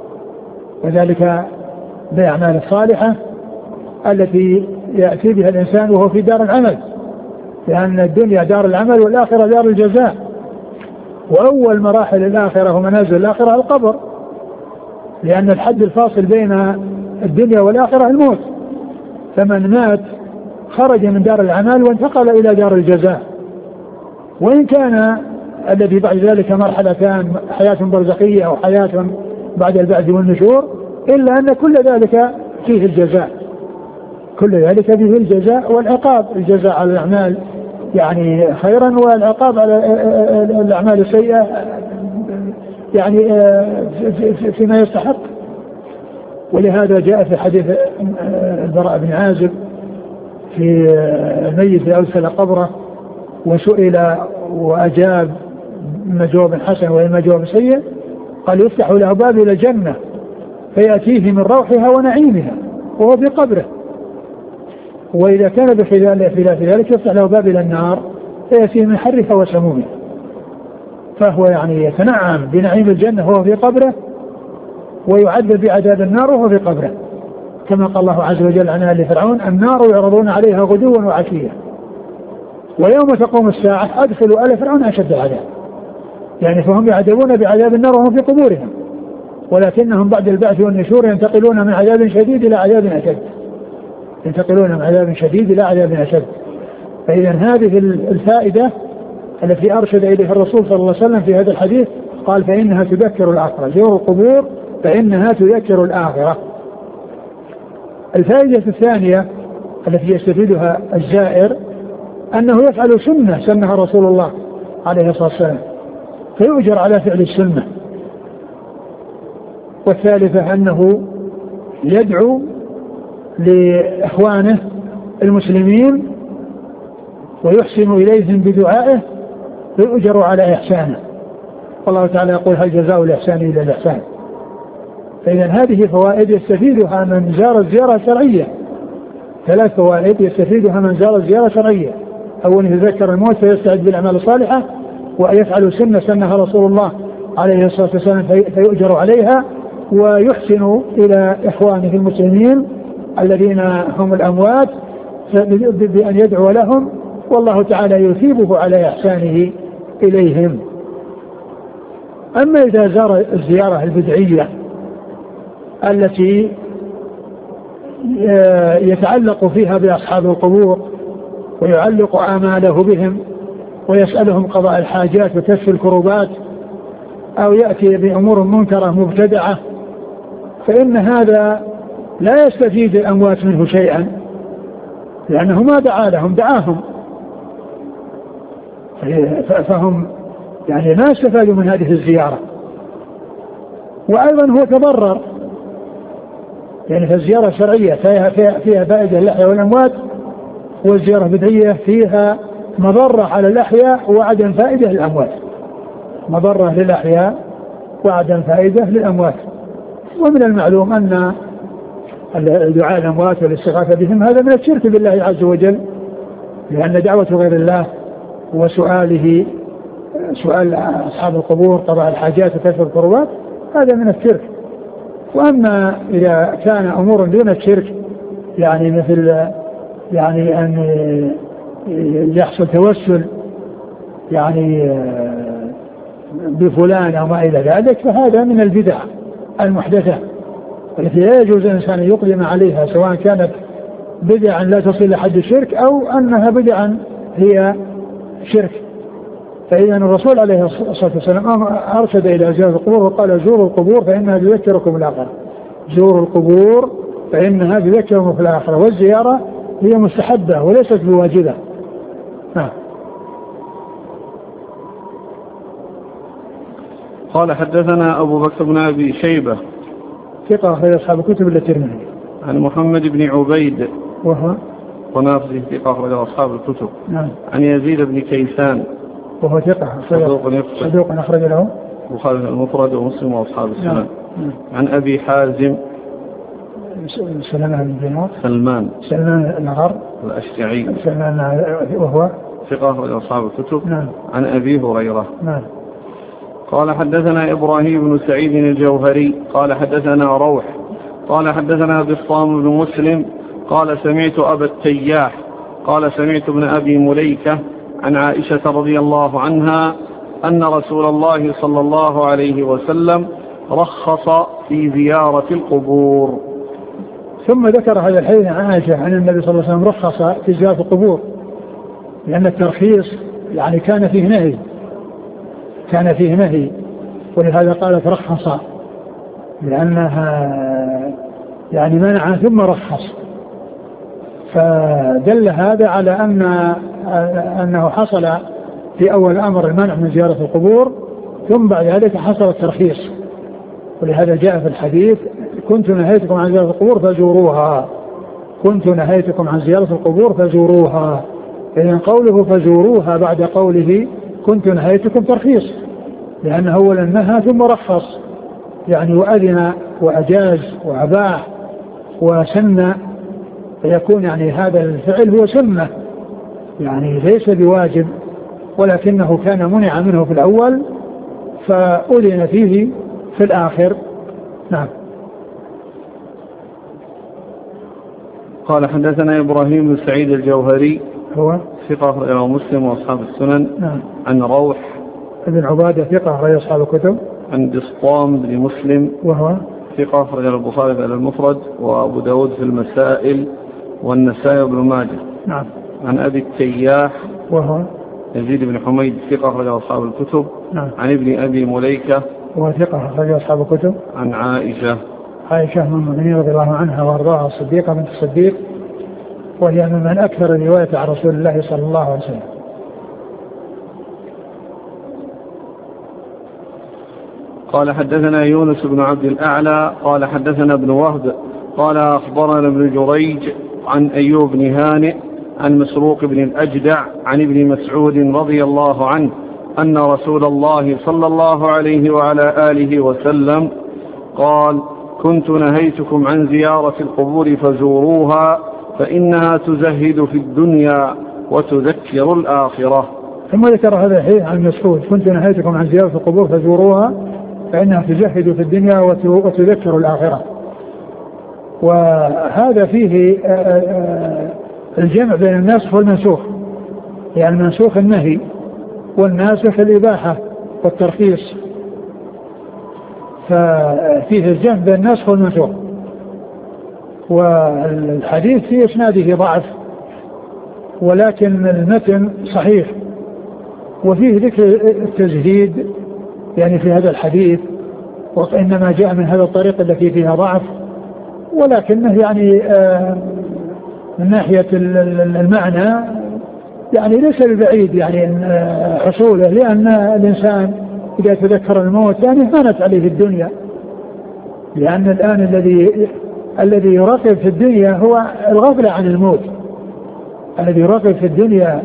وذلك بالأعمال الصالحة التي يأتي بها الإنسان وهو في دار العمل، لأن الدنيا دار العمل والآخرة دار الجزاء، وأول مراحل الآخرة ومنازل الآخرة القبر، لأن الحد الفاصل بين الدنيا والآخرة الموت، فمن مات خرج من دار العمل وانتقل إلى دار الجزاء. وإن كان الذي بعد ذلك مرحلتان، حياة برزخية أو حياة بعد البعث والنشور، إلا أن كل ذلك فيه الجزاء، كل ذلك فيه الجزاء والعقاب، الجزاء على الأعمال يعني خيرا، والعقاب على الأعمال السيئة يعني فيما يستحق. ولهذا جاء في حديث البراء بن عازب في الميت أدخل قبره وسئل وأجاب إما جواب حسن وإما جواب سيء، قال: يفتح له باب إلى الجنة فيأتيه من روحها ونعيمها وهو في قبره، وإذا كان بخلاف ذلك يفتح له باب إلى النار فيأتيه من حرها وسمومها. فهو يعني يتنعم بنعيم الجنة وهو في قبره، ويعذب بعذاب النار وهو في قبره، كما قال الله عز وجل عنها لفرعون: النار يعرضون عليها غدوا وعشيا ويوم تقوم الساعة أدخلوا آل فرعون أشد العذاب. يعني فهم يعذبون بعذاب النار وهم في قبورهم، ولكنهم بعد البعث والنشور ينتقلون من عذاب شديد إلى عذاب أشد، ينتقلون من عذاب شديد إلى عذاب أشد. فإذا هذه الفائدة التي أرشد إليها الرسول صلى الله عليه وسلم في هذا الحديث، قال: فإنها تذكر الآخرة، زوروا القبور فإنها تذكر الآخرة. الفائدة الثانية التي يستفيدها الزائر أنه يفعل سنة سنها رسول الله عليه الصلاة والسلام فيؤجر على فعل السنة. والثالثة أنه يدعو لإخوانه المسلمين ويحسن إليهم بدعائه فيؤجر على إحسانه، والله تعالى يقول: هل جزاء الإحسان إلا الإحسان. فإذا هذه فوائد يستفيدها من زار الزيارة الشرعية، ثلاث فوائد يستفيدها من زار الزيارة الشرعية: أولا يتذكر الموت فيستعد بالأعمال الصالحة، ويفعل سنة سنها رسول الله عليه الصلاة والسلام فيؤجر عليها، ويحسن إلى إخوانه المسلمين الذين هم الأموات بأن يدعو لهم، والله تعالى يثيبه على إحسانه إليهم. أما إذا زار الزيارة البدعية التي يتعلق فيها بأصحاب القبور ويعلق آماله بهم ويسألهم قضاء الحاجات وكشف الكروبات، أو يأتي بأمور منكرة مبتدعة، فإن هذا لا يستفيد الأموات منه شيئا، لأنه ما دعا لهم، دعاهم، فهم يعني ما استفادوا من هذه الزيارة. وأيضا هو تضرر، يعني في الزيارة الشرعية فيها, فيها, فيها فائدة للأحياء والأموات، والزيارة البدعية فيها مضرة على الأحياء وعدم فائدة للأموات، مضرة للأحياء وعدم فائدة للأموات. ومن المعلوم أن دعاء الأموات والاستغاثة بهم هذا من الشرك بالله عز وجل، لأن دعوة غير الله وسؤاله سؤال أصحاب القبور قضاء الحاجات وكشف الكروبات هذا من الشرك. وأما إذا كان أمور دون الشرك، يعني مثل يعني أن يحصل توسل يعني بفلان أو ما إلى ذلك، فهذا من البدع المحدثة التي لا يجوز الإنسان أن يقدم عليها، سواء كانت بدعا لا تصل لحد الشرك أو أنها بدعا هي شرك. فإذا الرسول عليه الصلاة والسلام أرشد إلى زيارة القبور وقال زوروا القبور فإنها تذكركم الآخرة، زوروا القبور فإنها تذكركم في الآخرة، والزيارة هي مستحبة وليست بواجبة. نعم. قال حدثنا أبو بكر بن أبي شيبة ثقة أخرج أصحاب الكتب إلا الترمذي. عن محمد بن عبيد وهو ونافذ ثقة أخرج أصحاب الكتب. نعم. عن يزيد بن كيسان وهو ثقة صدوق أخرج له البخاري المفرد ومسلم وأصحاب السنن. نعم. عن أبي حازم سلمان بن دينار سلمان سلمان الغر الأشجعي سلمان وهو ثقة أخرج أصحاب الكتب. نعم. عن أبي هريرة. نعم. قال حدثنا إبراهيم بن سعيد الجوهري قال حدثنا روح قال حدثنا بسطام بن مسلم قال سمعت أبا التياح قال سمعت ابن أبي مليكة عن عائشة رضي الله عنها أن رسول الله صلى الله عليه وسلم رخص في زيارة القبور. ثم ذكر هذا الحديث عن عائشة عن النبي صلى الله عليه وسلم رخص في زيارة القبور، لأن الترخيص يعني كان فيه نهي كان فيه نهي ولهذا قالت رخص، لأنها يعني منع ثم رخص، فدل هذا على أن أنه حصل في أول الأمر المنع من زيارة القبور، ثم بعد ذلك حصل الترخيص، ولهذا جاء في الحديث كنت نهيتكم عن زيارة القبور فزوروها كنت نهيتكم عن زيارة القبور فزوروها. إذن قوله فزوروها بعد قوله كنت نهيتكم ترخيص، لأنه أولا نهى ثم رخص، يعني وأذن وأجاز وأباح وسن، فيكون يعني هذا الفعل هو سنة يعني ليس بواجب، ولكنه كان منع منه في الأول فأذن فيه في الآخر. نعم. قال حدثنا إبراهيم بن سعيد الجوهري هو ثقة أخرج له مسلم وأصحاب السنن. نعم. عن روح ابن عبادة ثقة أخرج أصحاب الكتب. عن بسطام بن مسلم وهو ثقة أخرج له البخاري في المفرد وأبو داود في المسائل والنسائي بن ماجه. نعم. عن أبي التياح وهو يزيد بن حميد ثقة أخرج له أصحاب الكتب. نعم. عن ابن أبي مليكة وهو ثقة أخرج أصحاب الكتب. عن عائشة عائشة من المؤمنين رضي الله عنها وارضاها الصديقة بنت الصديق، وهي من أكثر الرواية عن رسول الله صلى الله عليه وسلم. قال حدثنا يونس بن عبد الأعلى قال حدثنا ابن وهب قال أخبرنا ابن جريج عن أيوب بن هانئ عن مسروق بن الأجدع عن ابن مسعود رضي الله عنه أن رسول الله صلى الله عليه وعلى آله وسلم قال كنت نهيتكم عن زيارة القبور فزوروها فإنها تزهد في الدنيا وتذكر الآخرة. ثم ذكر هذا الحديث عن مسعود كنت نهيتكم عن زيارة القبور فزوروها فإنها تزهد في الدنيا وتذكر الآخرة. وهذا فيه الجمع بين الناسخ والمنسوخ، يعني المنسوخ النهي والناسخ الإباحة والترخيص، ففيه الجمع بين الناسخ والمنسوخ. والحديث في إسناده ضعف ولكن المتن صحيح، وفيه ذكر التزهيد يعني في هذا الحديث، وإنما جاء من هذا الطريق التي فيها ضعف، ولكنه يعني آه من ناحية المعنى يعني ليس ببعيد يعني حصوله، لأن الإنسان إذا تذكر الموت يعني هانت عليه الدنيا، لأن الآن الذي الذي يراقب في الدنيا هو الغفلة عن الموت، الذي يراقب في الدنيا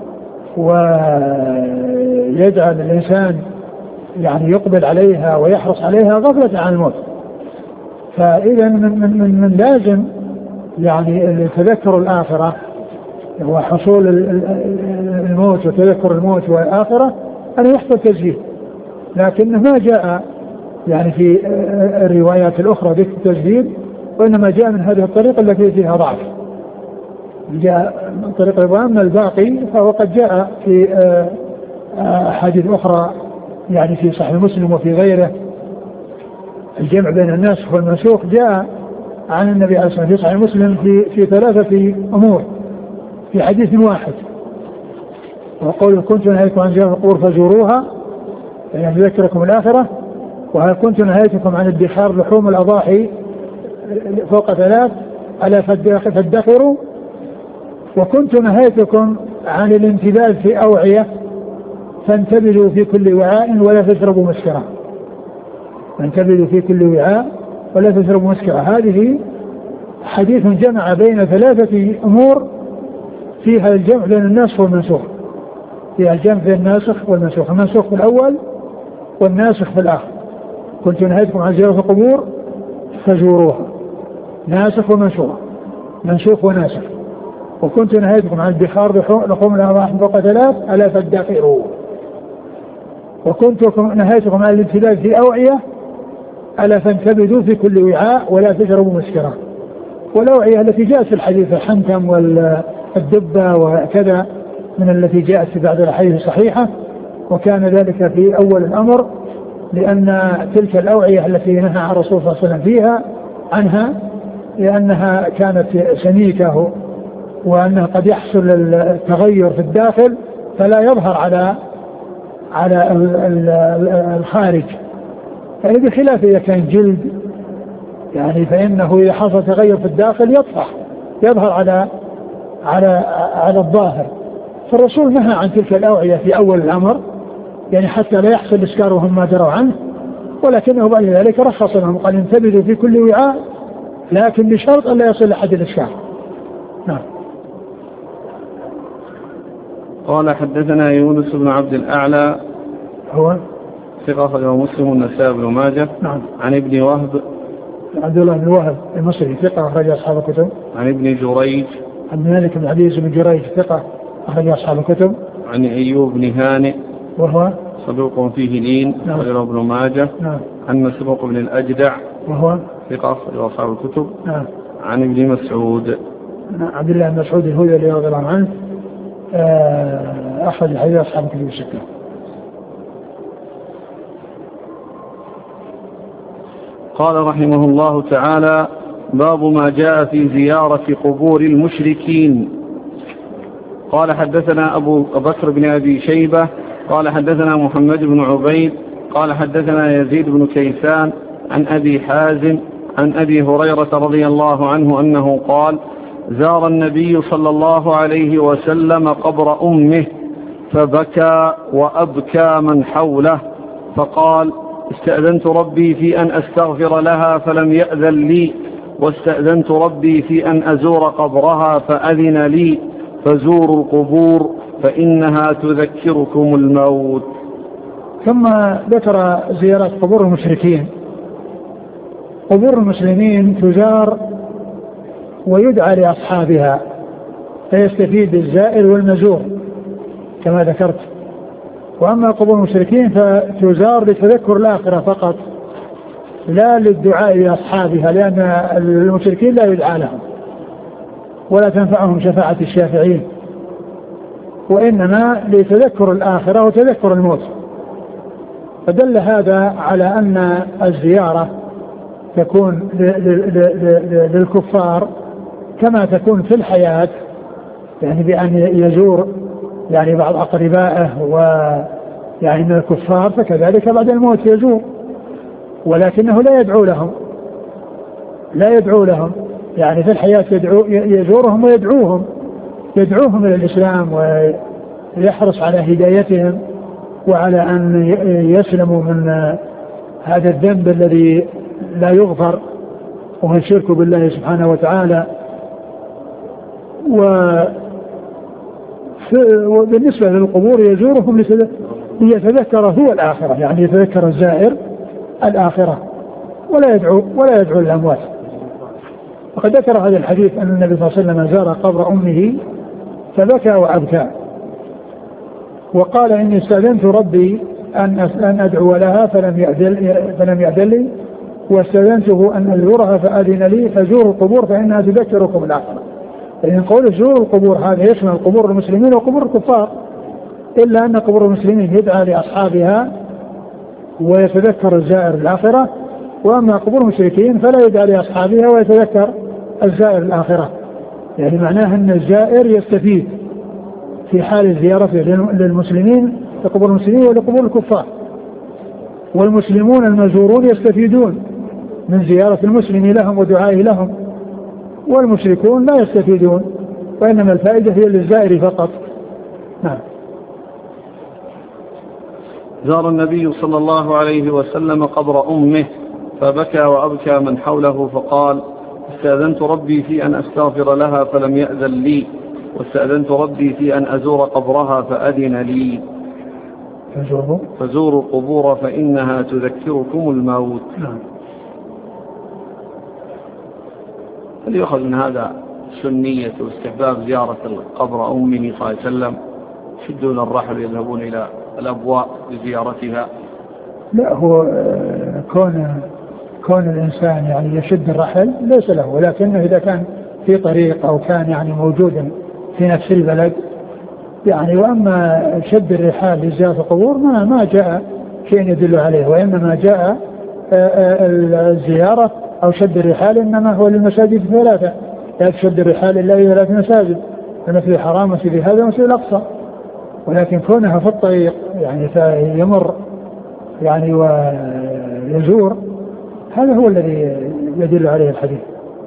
ويجعل الإنسان يعني يقبل عليها ويحرص عليها غفلة عن الموت. فإذا من, من, من, من لازم يعني تذكر الآخرة وحصول الموت وتذكر الموت والآخرة أن يحصل تزهيد، لكنه ما جاء يعني في الروايات الأخرى ذكر التزهيد، وإنما جاء من هذه الطريقة التي فيها ضعف، جاء من طريق الرواية. من الباقي فهو قد جاء في أحاديث أخرى يعني في صحيح مسلم وفي غيره الجمع بين الناسخ والمنسوخ جاء عن النبي عليه الصلاة والسلام في صحيح مسلم في, في ثلاثة أمور في حديث واحد، وقوله كنت نهيتكم عن زيارة القبور فزوروها يعني يذكركم الآخرة، وهل كنت نهيتكم عن ادخار لحوم الأضاحي فوق ثلاث ألا فادخروا، وكنت نهيتكم عن الانتباه في أوعية فانتبذوا في كل وعاء ولا تشربوا مسكرا، فانتبذوا في كل وعاء ولا تشربوا مسكرا. هذه حديث جمع بين ثلاثة أمور فيها الجمع بين الناسخ والمنسوخ، فيها الجمع بين الناسخ والمنسوخ، المنسوخ في الأول والناسخ في الآخر. كنت نهيتكم عن زيارة القبور فزوروها، ناسخ ومنسوخ، منسوخ وناسخ. وكنت نهيتكم عن ادخار لحوم الأضاحي فوق ثلاث ألا فادخروا، وكنت نهيتكم عن الانتباه في أوعية ألا فانتبذوا في كل وعاء ولا تشربوا مسكرا. والأوعية التي جاءت في الحديث الحنتم والدبة وكذا من التي جاءت في بعض الأحاديث الصحيحة، وكان ذلك في أول الأمر لأن تلك الأوعية التي نهى عن الرسول صلى الله عليه وسلم فيها عنها لأنها كانت سميكة وأنها قد يحصل التغير في الداخل فلا يظهر على على الخارج، يعني بخلاف إذا كان جلد يعني فإنه إذا حصل تغير في الداخل يطفح يظهر على على على الظاهر. فالرسول نهى عن تلك الأوعية في أول الأمر يعني حتى لا يحصل إسكار وهم ما دروا عنه، ولكنه بعد ذلك رخص لهم قال انتبذوا في كل وعاء لكن بشرط أن لا يصل لحد الإسكار. نعم. قال حدثنا يونس بن عبد الأعلى هو ثقة أخرجه مسلم والنسائي بن ماجه. نعم. عن ابن وهب عبد الله بن وهب المصري ثقة أخرج أصحاب الكتب. عن ابن جريج عبد الملك بن عبيس بن جريج ثقة أخرج أصحاب الكتب. عن أيوب بن هانئ وهو صدوق فيه لين أخرجه ابن ماجه. نعم. عن مسروق بن الأجدع وهو ثقة أخرجه أصحاب الكتب. نعم. عن ابن مسعود عبد الله بن مسعود الهذلي رضي الله عنه أخرج حديث أصحاب الكتب الستة. قال رحمه الله تعالى باب ما جاء في زيارة قبور المشركين. قال حدثنا أبو بكر بن أبي شيبة قال حدثنا محمد بن عبيد قال حدثنا يزيد بن كيسان عن أبي حازم عن أبي هريرة رضي الله عنه أنه قال زار النبي صلى الله عليه وسلم قبر أمه فبكى وأبكى من حوله فقال استأذنت ربي في أن أستغفر لها فلم يأذن لي، واستأذنت ربي في أن أزور قبرها فأذن لي، فزوروا القبور فإنها تذكركم الموت. ثم ذكر زيارة قبور المشركين. قبور المسلمين تزار ويدعى لأصحابها فيستفيد الزائر والمزور كما ذكرت. وأما قبور المشركين فتزار لتذكر الآخرة فقط لا للدعاء لأصحابها، لأن المشركين لا يدعى لهم ولا تنفعهم شفاعة الشافعين، وإنما لتذكر الآخرة وتذكر الموت. فدل هذا على أن الزيارة تكون للكفار كما تكون في الحياة، يعني بأن يزور يعني بعض أقربائه ويعني من الكفار، فكذلك بعد الموت يزور، ولكنه لا يدعو لهم لا يدعو لهم يعني في الحياة يدعو يزورهم ويدعوهم يدعوهم إلى الإسلام ويحرص على هدايتهم وعلى أن يسلموا من هذا الذنب الذي لا يغفر وهو الشرك بالله سبحانه وتعالى. وبالنسبة للقبور يزورهم ليتذكر هو الآخرة، يعني يتذكر الزائر الآخرة ولا يدعو ولا يدعو الأموات. وقد ذكر هذا الحديث أن النبي صلى الله عليه وسلم زار قبر أمه فبكى وأبكى، وقال إني استأذنت ربي أن أن أدعو لها فلم يأذن فلم يأذن لي، واستأذنته أن أزورها فأذن لي، فزوروا القبور فإنها تذكركم الآخرة. فإن قول زوروا القبور هذا يشمل قبور المسلمين وقبور الكفار، إلا أن قبور المسلمين يدعى لأصحابها ويتذكر الزائر الآخرة، وأما قبور المشركين فلا يدعى لأصحابها ويتذكر الزائر الآخرة. يعني معناه أن الزائر يستفيد في حال زيارته للمسلمين لقبور المسلمين ولقبور الكفار، والمسلمون المزورون يستفيدون من زيارة المسلم لهم ودعائه لهم، والمشركون لا يستفيدون، وإنما الفائدة هي للزائر فقط. نعم. زار النبي صلى الله عليه وسلم قبر أمه فبكى وأبكى من حوله فقال: استأذنت ربي في أن أستغفر لها فلم يأذن لي، واستأذنت ربي في أن أزور قبرها فأذن لي. فزوروا فزوروا القبور فإنها تذكركم الموت. نعم. هل يؤخذ من هذا سنية واستحباب زيارة القبر أمه صلى الله عليه وسلم، يشدون الرحل يذهبون إلى الأبواء لزيارتها؟ لا، هو كون كون الإنسان يعني يشد الرحل ليس له، ولكنه إذا كان في طريق أو كان يعني موجودا في نفس البلد يعني. وأما شد الرحال لزيارة القبور ما ما جاء شيء يدل عليه، وإنما جاء الزيارة أو شد الرحال إنما هو للمساجد الثلاثة، لا تشد الرحال إلا إلى ثلاث مساجد، المسجد الحرام ومسجد هذا ومسجد الأقصى. ولكن كونها في الطريق يعني يمر يعني ويزور، هذا هو الذي يدل عليه الحديث.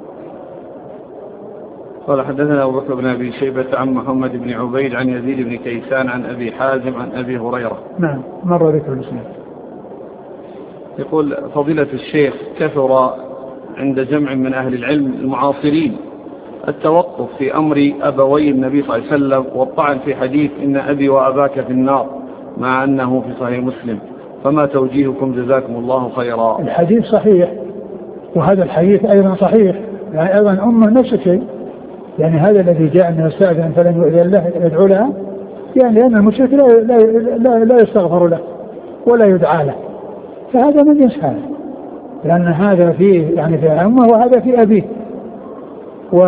قال: حدثنا أبو بكر بن أبي شيبة عن محمد بن عبيد عن يزيد بن كيسان عن أبي حازم عن أبي هريرة. نعم، مر ذكر الإسلام. يقول: فضيلة الشيخ، كثر عند جمع من أهل العلم المعاصرين التوقف في أمر أبوي النبي صلى الله عليه وسلم والطعن في حديث إن أبي وأباك في النار، مع أنه في صحيح مسلم، فما توجيهكم جزاكم الله خيرا؟ الحديث صحيح، وهذا الحديث أيضا صحيح، يعني أيضا أمه نفس الشيء. يعني هذا الذي جاء من السادة فلن يؤذن له يدعو لها، يعني لأن المشرك لا, لا, لا, لا يستغفر له ولا يدعى له، فهذا من يسهل، لأن هذا فيه يعني في أمه وهذا في أبيه. و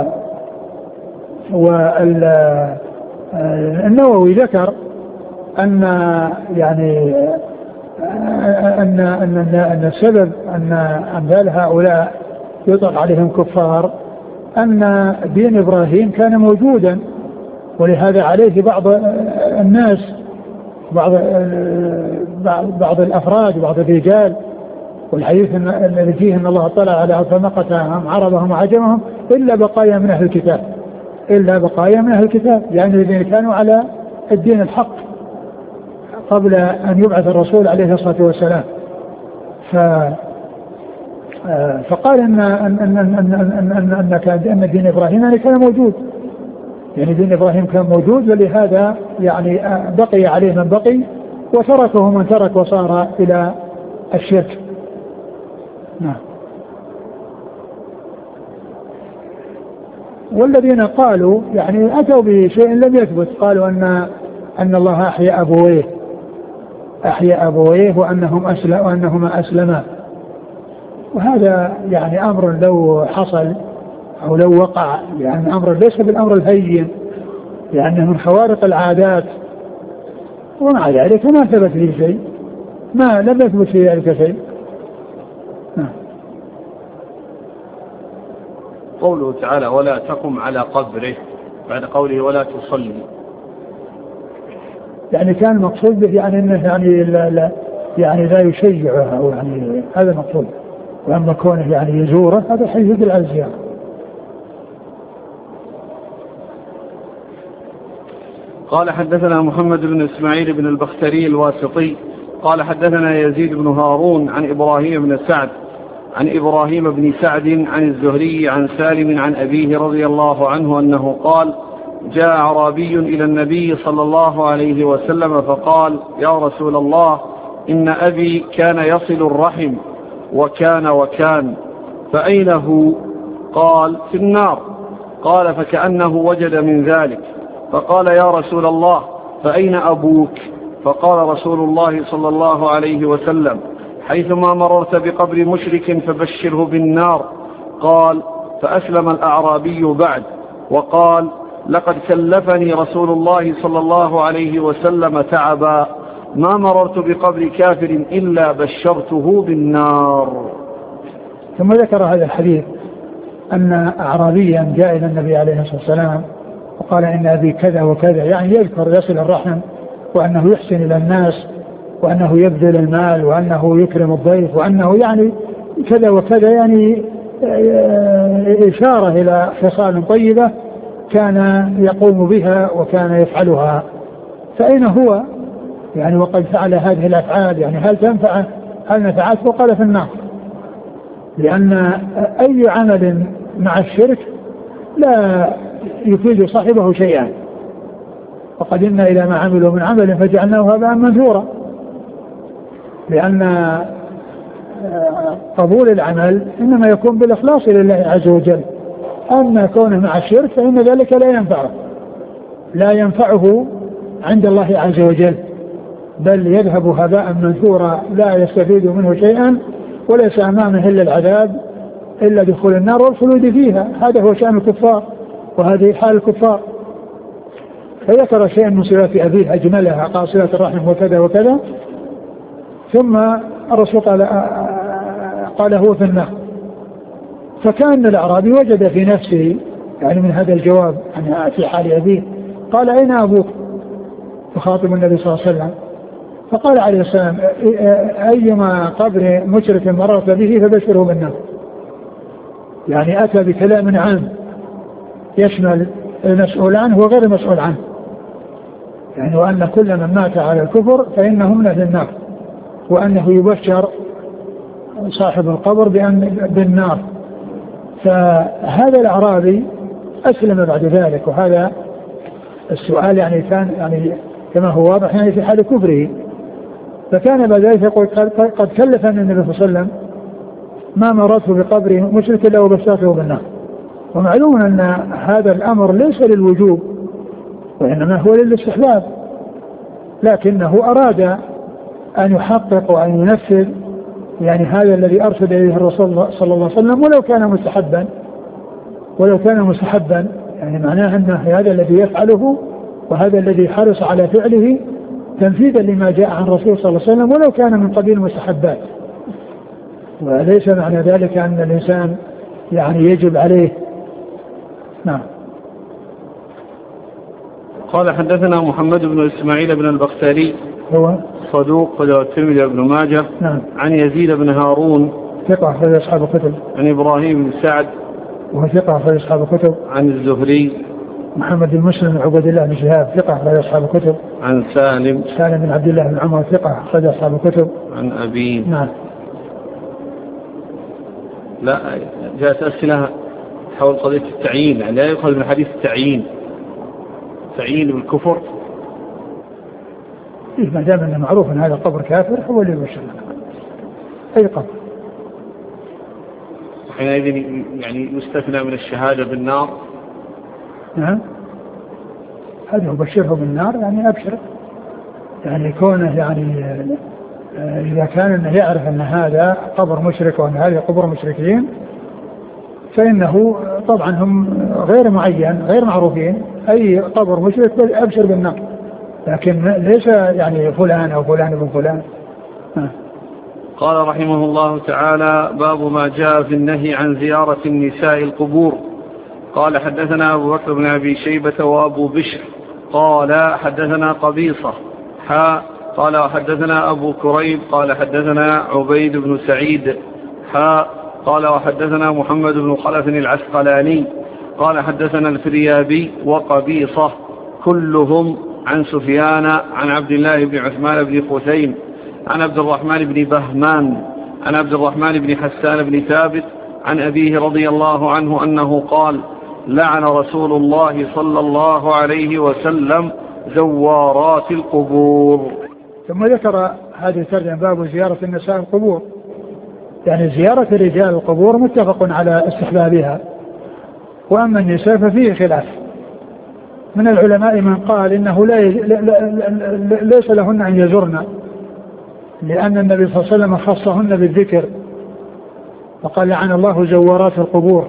والنووي ذكر أن يعني أن أن أن السبب أن أمثال هؤلاء يطلق عليهم كفار أن دين إبراهيم كان موجودا، ولهذا عليه بعض الناس بعض بعض الأفراد وبعض الرجال. والحديث الذي فيه أن الله طلع على فمقتهم عربهم وعجمهم إلا بقايا من أهل الكتاب، إلا بقايا من أهل الكتاب، يعني الذين كانوا على الدين الحق قبل أن يبعث الرسول عليه الصلاة والسلام. ف فقال أن أن أن أن أن أن كان أن دين إبراهيم يعني كان موجود، يعني دين إبراهيم كان موجود، ولهذا يعني بقي عليه من بقي وتركه من ترك وصار إلى الشرك. نعم. والذين قالوا يعني أتوا بشيء لم يثبت، قالوا أن أن الله أحيا أبويه أحيا أبويه وأنهم أسلم وأنهما أسلما، وهذا يعني أمر لو حصل أو لو وقع يعني أمر ليس بالأمر الهين، لأنه من خوارق العادات، ومع ذلك ما ثبت فيه شيء، ما لم يثبت في ذلك شيء. قوله تعالى: ولا تقم على قبره، بعد قوله ولا تصلي، يعني كان المقصود به يعني انه يعني لا لا يعني لا يشيعه، او يعني هذا المقصود. واما كونه يعني يزوره هذا حيث يدل على الزيارة. قال: حدثنا محمد بن إسماعيل بن البختري الواسطي قال: حدثنا يزيد بن هارون عن إبراهيم بن سعد عن إبراهيم بن سعد عن الزهري عن سالم عن أبيه رضي الله عنه أنه قال: جاء أعرابي إلى النبي صلى الله عليه وسلم فقال: يا رسول الله، إن أبي كان يصل الرحم وكان وكان، فأين هو؟ قال: في النار. قال: فكأنه وجد من ذلك، فقال: يا رسول الله، فأين أبوك؟ فقال رسول الله صلى الله عليه وسلم: حيثما مررت بقبر مشرك فبشره بالنار. قال: فأسلم الأعرابي بعد، وقال: لقد كلفني رسول الله صلى الله عليه وسلم تعبا، ما مررت بقبر كافر إلا بشرته بالنار. ثم ذكر هذا الحديث أن أعرابيا جاء إلى النبي عليه الصلاة والسلام وقال إن أبي كذا وكذا، يعني يذكر يصل الرحم وأنه يحسن إلى الناس وأنه يبذل المال وأنه يكرم الضيف وأنه يعني كذا وكذا، يعني إشارة إلى خصال طيبة كان يقوم بها وكان يفعلها. فأين هو يعني وقد فعل هذه الأفعال؟ يعني هل تنفعه؟ هل نفعته؟ قال في النار، لأن أي عمل مع الشرك لا يفيد صاحبه شيئا، وقدمنا إلى ما عملوا من عمل فجعلناه هباء منثورا، لأن قبول العمل إنما يكون بالإخلاص لله عز وجل. أما كونه مع الشرك فإن ذلك لا ينفعه لا ينفعه عند الله عز وجل، بل يذهب هباء منثورا لا يستفيد منه شيئا، وليس أمامه إلا العذاب إلا دخول النار والخلود فيها. هذا هو شأن الكفار وهذه حال الكفار. فذكر شيئا من صفات أبيه أجملها، قال صلة الرحم وكذا وكذا، ثم الرسول قال قال هو في النار. فكان الأعرابي وجد في نفسه يعني من هذا الجواب في حال أبيه، قال أين أبوك؟ يخاطب النبي صلى الله عليه وسلم، فقال عليه السلام أيما قبر مشرك مررت به فبشره بالنار. يعني أتى بكلام عام يشمل المسؤول عنه وغير المسؤول عنه، يعني وأن كل من مات على الكفر فإنه من أهل النار، وأنه يبشر صاحب القبر بأن بالنار. فهذا الأعرابي أسلم بعد ذلك، وهذا السؤال يعني كان يعني كما هو واضح يعني في حال كفره. فكان بعد ذلك يقول قد كلفني النبي صلى الله عليه وسلم ما مررت بقبر مشرك إلا وبشرته بالنار. ومعلوم أن هذا الأمر ليس للوجوب وإنما هو للاستحباب، لكنه أراد أن يحقق وأن ينفذ يعني هذا الذي أرشد إليه الرسول صلى الله عليه وسلم، ولو كان مستحبا ولو كان مستحبا يعني معناه أن هذا الذي يفعله وهذا الذي حرص على فعله تنفيذا لما جاء عن الرسول صلى الله عليه وسلم ولو كان من قبيل المستحبات. وليس معنى ذلك أن الإنسان يعني يجب عليه. نعم. قال حدثنا محمد بن إسماعيل بن البختاري هو صدوق وله الترمذي وابن ماجه. نعم. عن يزيد بن هارون ثقة أخرج أصحاب الكتب. عن إبراهيم بن سعد وهو ثقة أخرج أصحاب الكتب. عن الزهري محمد بن مسلم عبد الله بن شهاب ثقة أخرج أصحاب الكتب. عن سالم سالم بن عبد الله بن عمر ثقة أخرج أصحاب الكتب. عن أبي. نعم. لا جاءت أسئلة حول قضية التعيين، يعني لا يؤخذ من حديث التعيين تعيين بالكفر. إيه ما دام أنه معروف أن هذا قبر كافر هو اللي يبشر أي قبر. حينئذ يعني يستثنى من الشهادة بالنار. نعم. هذا يبشره بالنار يعني أبشر، يعني كونه يعني إذا كان أنه يعرف أن هذا قبر مشرك وأن هذه قبور مشركين فإنه طبعا هم غير معين غير معروفين، أي قبر مشرك أبشر بالنار، لكن ليس يعني فلان أو فلان ابن فلان. قال رحمه الله تعالى باب ما جاء في النهي عن زيارة النساء القبور. قال حدثنا أبو بكر بن أبي شيبة وأبو بشر قال حدثنا قبيصة حا قال حدثنا أبو كريب قال حدثنا عبيد بن سعيد حا قال وحدثنا محمد بن خلف العسقلاني قال حدثنا الفريابي وقبيصة كلهم عن سفيان عن عبد الله بن عثمان بن خثيم عن عبد الرحمن بن بهمان عن عبد الرحمن بن حسان بن ثابت عن أبيه رضي الله عنه أنه قال لعن رسول الله صلى الله عليه وسلم زوارات القبور. ثم ذكر هذه الترجمة باب زيارة النساء القبور، يعني زيارة الرجال القبور متفق على استحبابها، وأما النساء ففيه خلاف. من العلماء من قال إنه لا يج... لا... لا... ليس لهن أن يزرن، لأن النبي صلى الله عليه وسلم خصهن بالذكر وقال لعن الله زوارات القبور.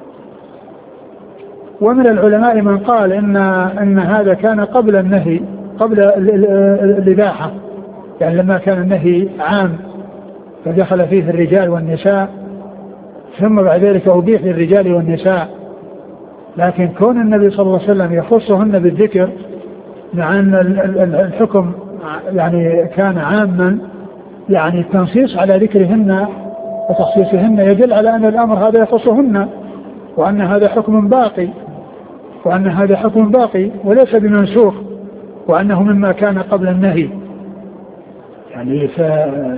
ومن العلماء من قال إن, إن هذا كان قبل النهي قبل الإباحة، يعني لما كان النهي عام فدخل فيه الرجال والنساء، ثم بعد ذلك أبيح للرجال والنساء. لكن كون النبي صلى الله عليه وسلم يخصهن بالذكر مع أن الحكم يعني كان عاما، يعني التنصيص على ذكرهن وتخصيصهن يدل على أن الأمر هذا يخصهن، وأن هذا حكم باقي وأن هذا حكم باقي وليس بمنسوخ، وأنه مما كان قبل النهي. يعني ف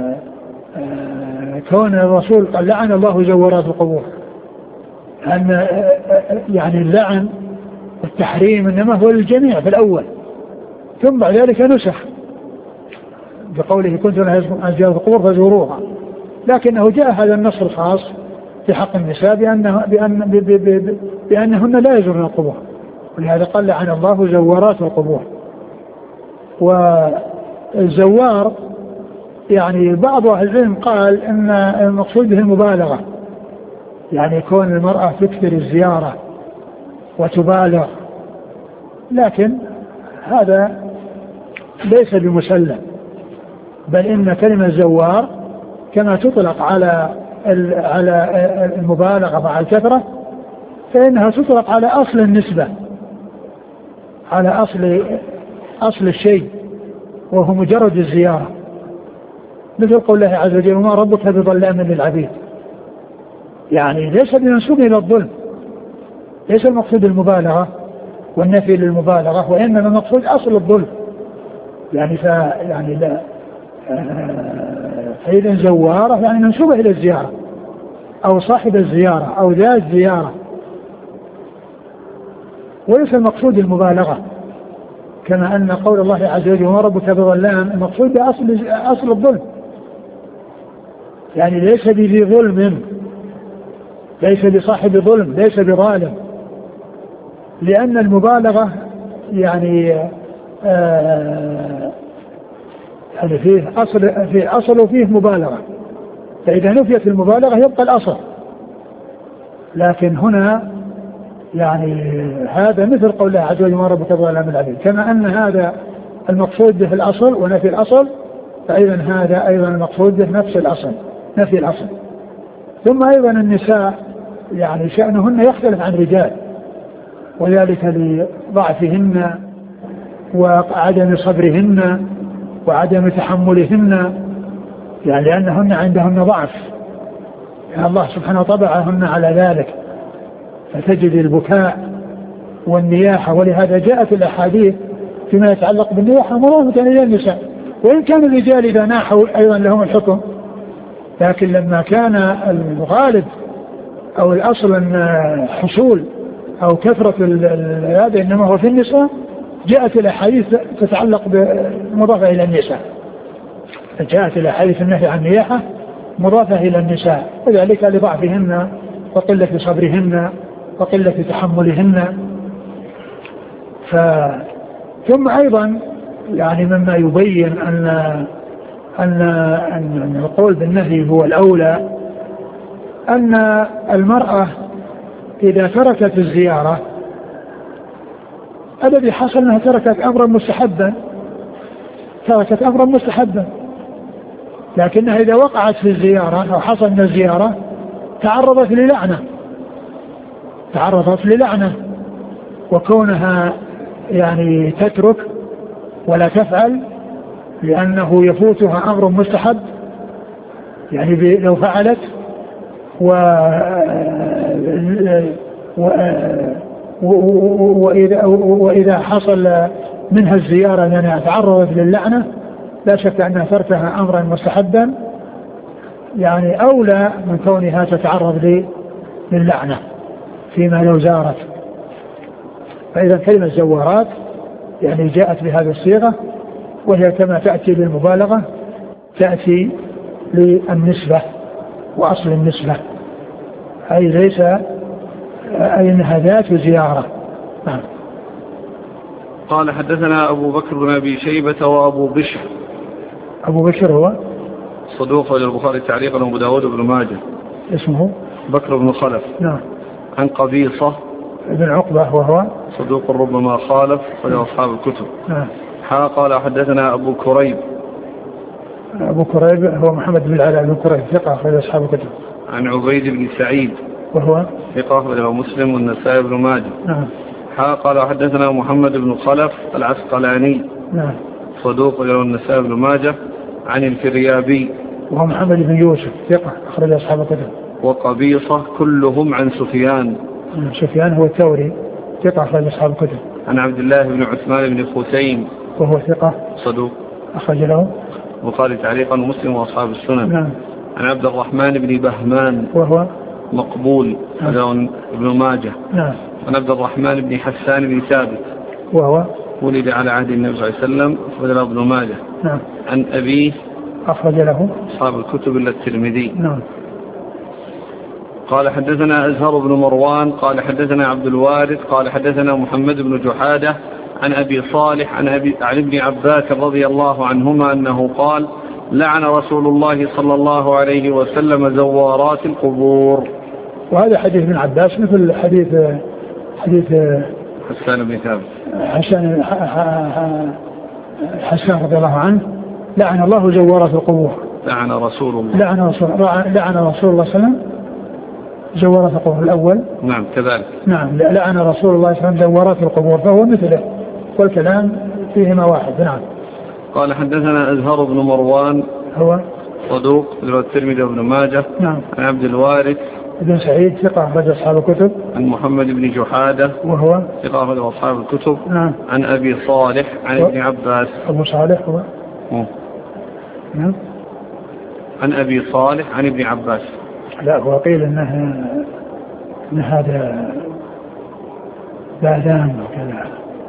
كون الرسول قال لعن الله زوارات القبور، أن يعني اللعن التحريم إنما هو للجميع في الأول، ثم بعد ذلك نسخ بقوله كنتم عن زيارة القبور فزوروها، لكنه جاء هذا النص الخاص في حق النساء بأنه بأن بأنهن لا يزورن القبور، ولهذا قال لعن الله زوارات القبور. والزوار يعني بعض أهل العلم قال إن المقصود به المبالغة، يعني كون المرأة تكثر الزيارة وتبالغ، لكن هذا ليس بمسلم، بل إن كلمة زوار كما تطلق على على المبالغة مع الكثرة فإنها تطلق على أصل النسبة، على أصل أصل الشيء وهو مجرد الزيارة، مثل قول الله عز وجل وما ربك بظلام للعبيد، يعني ليس بمنسوب إلى الظلم، ليس المقصود المبالغة والنفي للمبالغة، وإنما المقصود أصل الظلم. يعني ف يعني لا فإذا زوارة يعني منسوبة إلى الزيارة أو صاحب الزيارة أو ذات زيارة، وليس المقصود المبالغة، كما أن قول الله عز وجل وما ربك بظلام المقصود بأصل أصل الظلم، يعني ليس بذي ظلم، ليس بصاحب ظلم، ليس بظالم، لأن المبالغة يعني آه يعني فيه أصل فيه أصل وفيه مبالغة، فإذا نفيت المبالغة يبقى الأصل. لكن هنا يعني هذا مثل قول الله عز وجل ما ربك بظلام للعبيد، كما أن هذا المقصود به الأصل ونفي الأصل، فإذا هذا أيضا المقصود به نفس الأصل، نفي الأصل. ثم أيضا النساء يعني شأنهن يختلف عن الرجال، وذلك لضعفهن وعدم صبرهن وعدم تحملهن، يعني لأنهن عندهن ضعف، يعني الله سبحانه طبعهن على ذلك، فتجد البكاء والنياحة. ولهذا جاءت الأحاديث فيما يتعلق بالنياحة مضافة إلى النساء، وإن كان الرجال إذا ناحوا أيضا لهم الحكم، لكن لما كان الغالب أو الأصل أن حصول أو كثرة هذا إنما هو في النساء، جاءت الأحاديث تتعلق بمضافة إلى النساء، جاءت الأحاديث النهي عن النياحة مضافة إلى النساء، وذلك لضعفهن وقلة صبرهن وقلة تحملهن. ف... ثم أيضا يعني مما يبين أن أن أن القول بالنهي هو الأولى، أن المرأة إذا تركت الزيارة الذي حصل أنها تركت أمرا مستحبا، تركت أمرا مستحبا، لكنها إذا وقعت في الزيارة أو حصل من الزيارة تعرضت للعنة، تعرضت للعنة، وكونها يعني تترك ولا تفعل لأنه يفوتها أمر مستحب، يعني لو فعلت و وإذا, وإذا حصل منها الزيارة لأنها تعرضت للعنة لا شك أنها تركها أمرا مستحبا، يعني أولى من كونها تتعرض للعنة فيما لو زارت. فإذا كلمة زوارات يعني جاءت بهذه الصيغة، وهي كما تأتي للمبالغة تأتي للنسبة وأصل النسبة، أي ليس أي أنها ذات زيارة. نعم. قال حدثنا أبو بكر بن أبي شيبة وأبو بشر. أبو بشر هو صدوق للبخاري تعليقا وأبو داود بن ماجه. اسمه بكر بن خلف. نعم. عن قبيصة ابن عقبة وهو صدوق ربما خالف وله أصحاب الكتب. نعم. حا قال حدثنا أبو كريب. أبو كريب هو محمد بن العلاء بن كريب ثقة أخرج أصحاب الكتب. عن عبيد بن سعيد وهو ثقة أخرجه مسلم والنسائي بن ماجه. نعم. حا قال حدثنا محمد بن خلف العسقلاني. نعم. صدوق أخرجه النسائي بن ماجه. عن الفريابي وهو محمد بن يوسف ثقة أخرج أصحاب الكتب. وقبيصة كلهم عن سفيان. سفيان هو الثوري ثقة أخرج أصحاب الكتب. عن عبد الله بن عثمان بن خثيم وهو ثقة صدوق أخرج له البخاري تعليقا ومسلم وأصحاب السنن. نعم. عن عبد الرحمن بن بهمان وهو مقبول نعم. ابن ماجه. نعم. عن عبد الرحمن بن حسان بن ثابت وهو ولد على عهد النبي صلى الله عليه وسلم أخرج له ابن ماجه. نعم. عن أبيه أخرج له أصحاب الكتب إلا الترمذي. نعم. قال حدثنا أزهر بن مروان قال حدثنا عبد الوارث قال حدثنا محمد بن جحادة عن أبي صالح عن, أبي عن ابن عباس رضي الله عنهما أنه قال لعن رسول الله صلى الله عليه وسلم زوارات القبور. وهذا حديث ابن عباس مثل حديث حديث حسان بن ثابت حسان حسان رضي الله عنه لعن الله زوارات القبور. لعن رسول الله لعن رسول لعن رسول الله صلى الله عليه وسلم زوارات القبور الأول. نعم كذلك. نعم لعن رسول الله صلى الله عليه وسلم زوارات القبور فهو مثله والكلام فيهما واحد. نعم. قال حدثنا أزهر بن مروان هو صدوق الترمذي وابن ماجه. نعم. عن عبد الوارث ابن سعيد ثقة أخرج أصحاب الكتب. عن محمد بن جحادة وهو ثقة أخرج أصحاب الكتب. نعم. عن أبي صالح عن ابن عباس. أبو صالح هو م. نعم. عن أبي صالح عن ابن عباس. لا هو قيل إنه إن هذا بادان وكذا.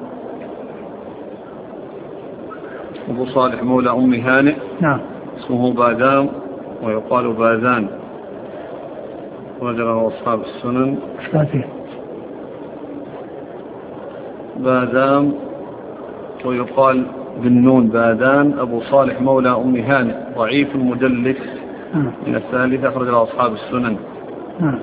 أبو صالح مولى أم هانئ. نعم. اسمه بادام ويقال بازان وجره أصحاب السنن. أشكاته بادام ويقال بالنون بادان. أبو صالح مولى أم هانئ ضعيف المدلس نعم. من الثالث أخرج له أصحاب السنن. نعم.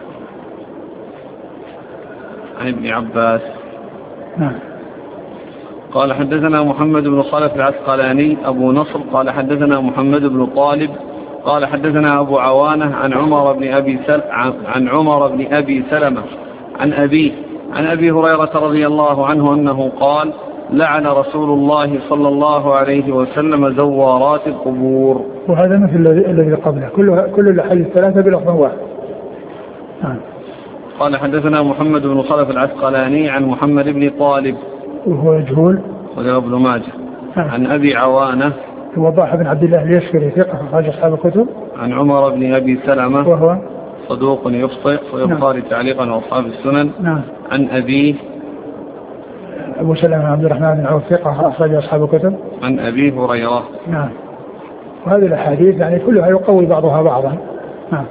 عن ابن عباس. نعم. قال حدثنا محمد بن خلف العسقلاني أبو نصر قال حدثنا محمد بن طالب قال حدثنا أبو عوانة عن عمر بن أبي سل... عن عمر بن أبي سلمة عن أبيه عن أبي هريرة رضي الله عنه أنه قال لعن رسول الله صلى الله عليه وسلم زوارات القبور. وهذا مثل الذي قبله كل كل الأحاديث الثلاثة بلفظ واحد. نعم. قال حدثنا محمد بن خلف العسقلاني عن محمد بن طالب وهو مجهول وله ابن ماجه. نعم. عن أبي عوانة وضاح بن عبد الله اليشكري ثقة أخرج أصحاب الكتب. عن عمر بن أبي سلمة وهو صدوق يخطئ ويبخاري نعم. تعليقا وأصحاب السنن. نعم. عن أبيه أبو سلمة عبد الرحمن بن عوف ثقة أخرج أصحاب الكتب. عن أبي هريرة. نعم. وهذه الأحاديث يعني كلها يقوي بعضها بعضا. نعم.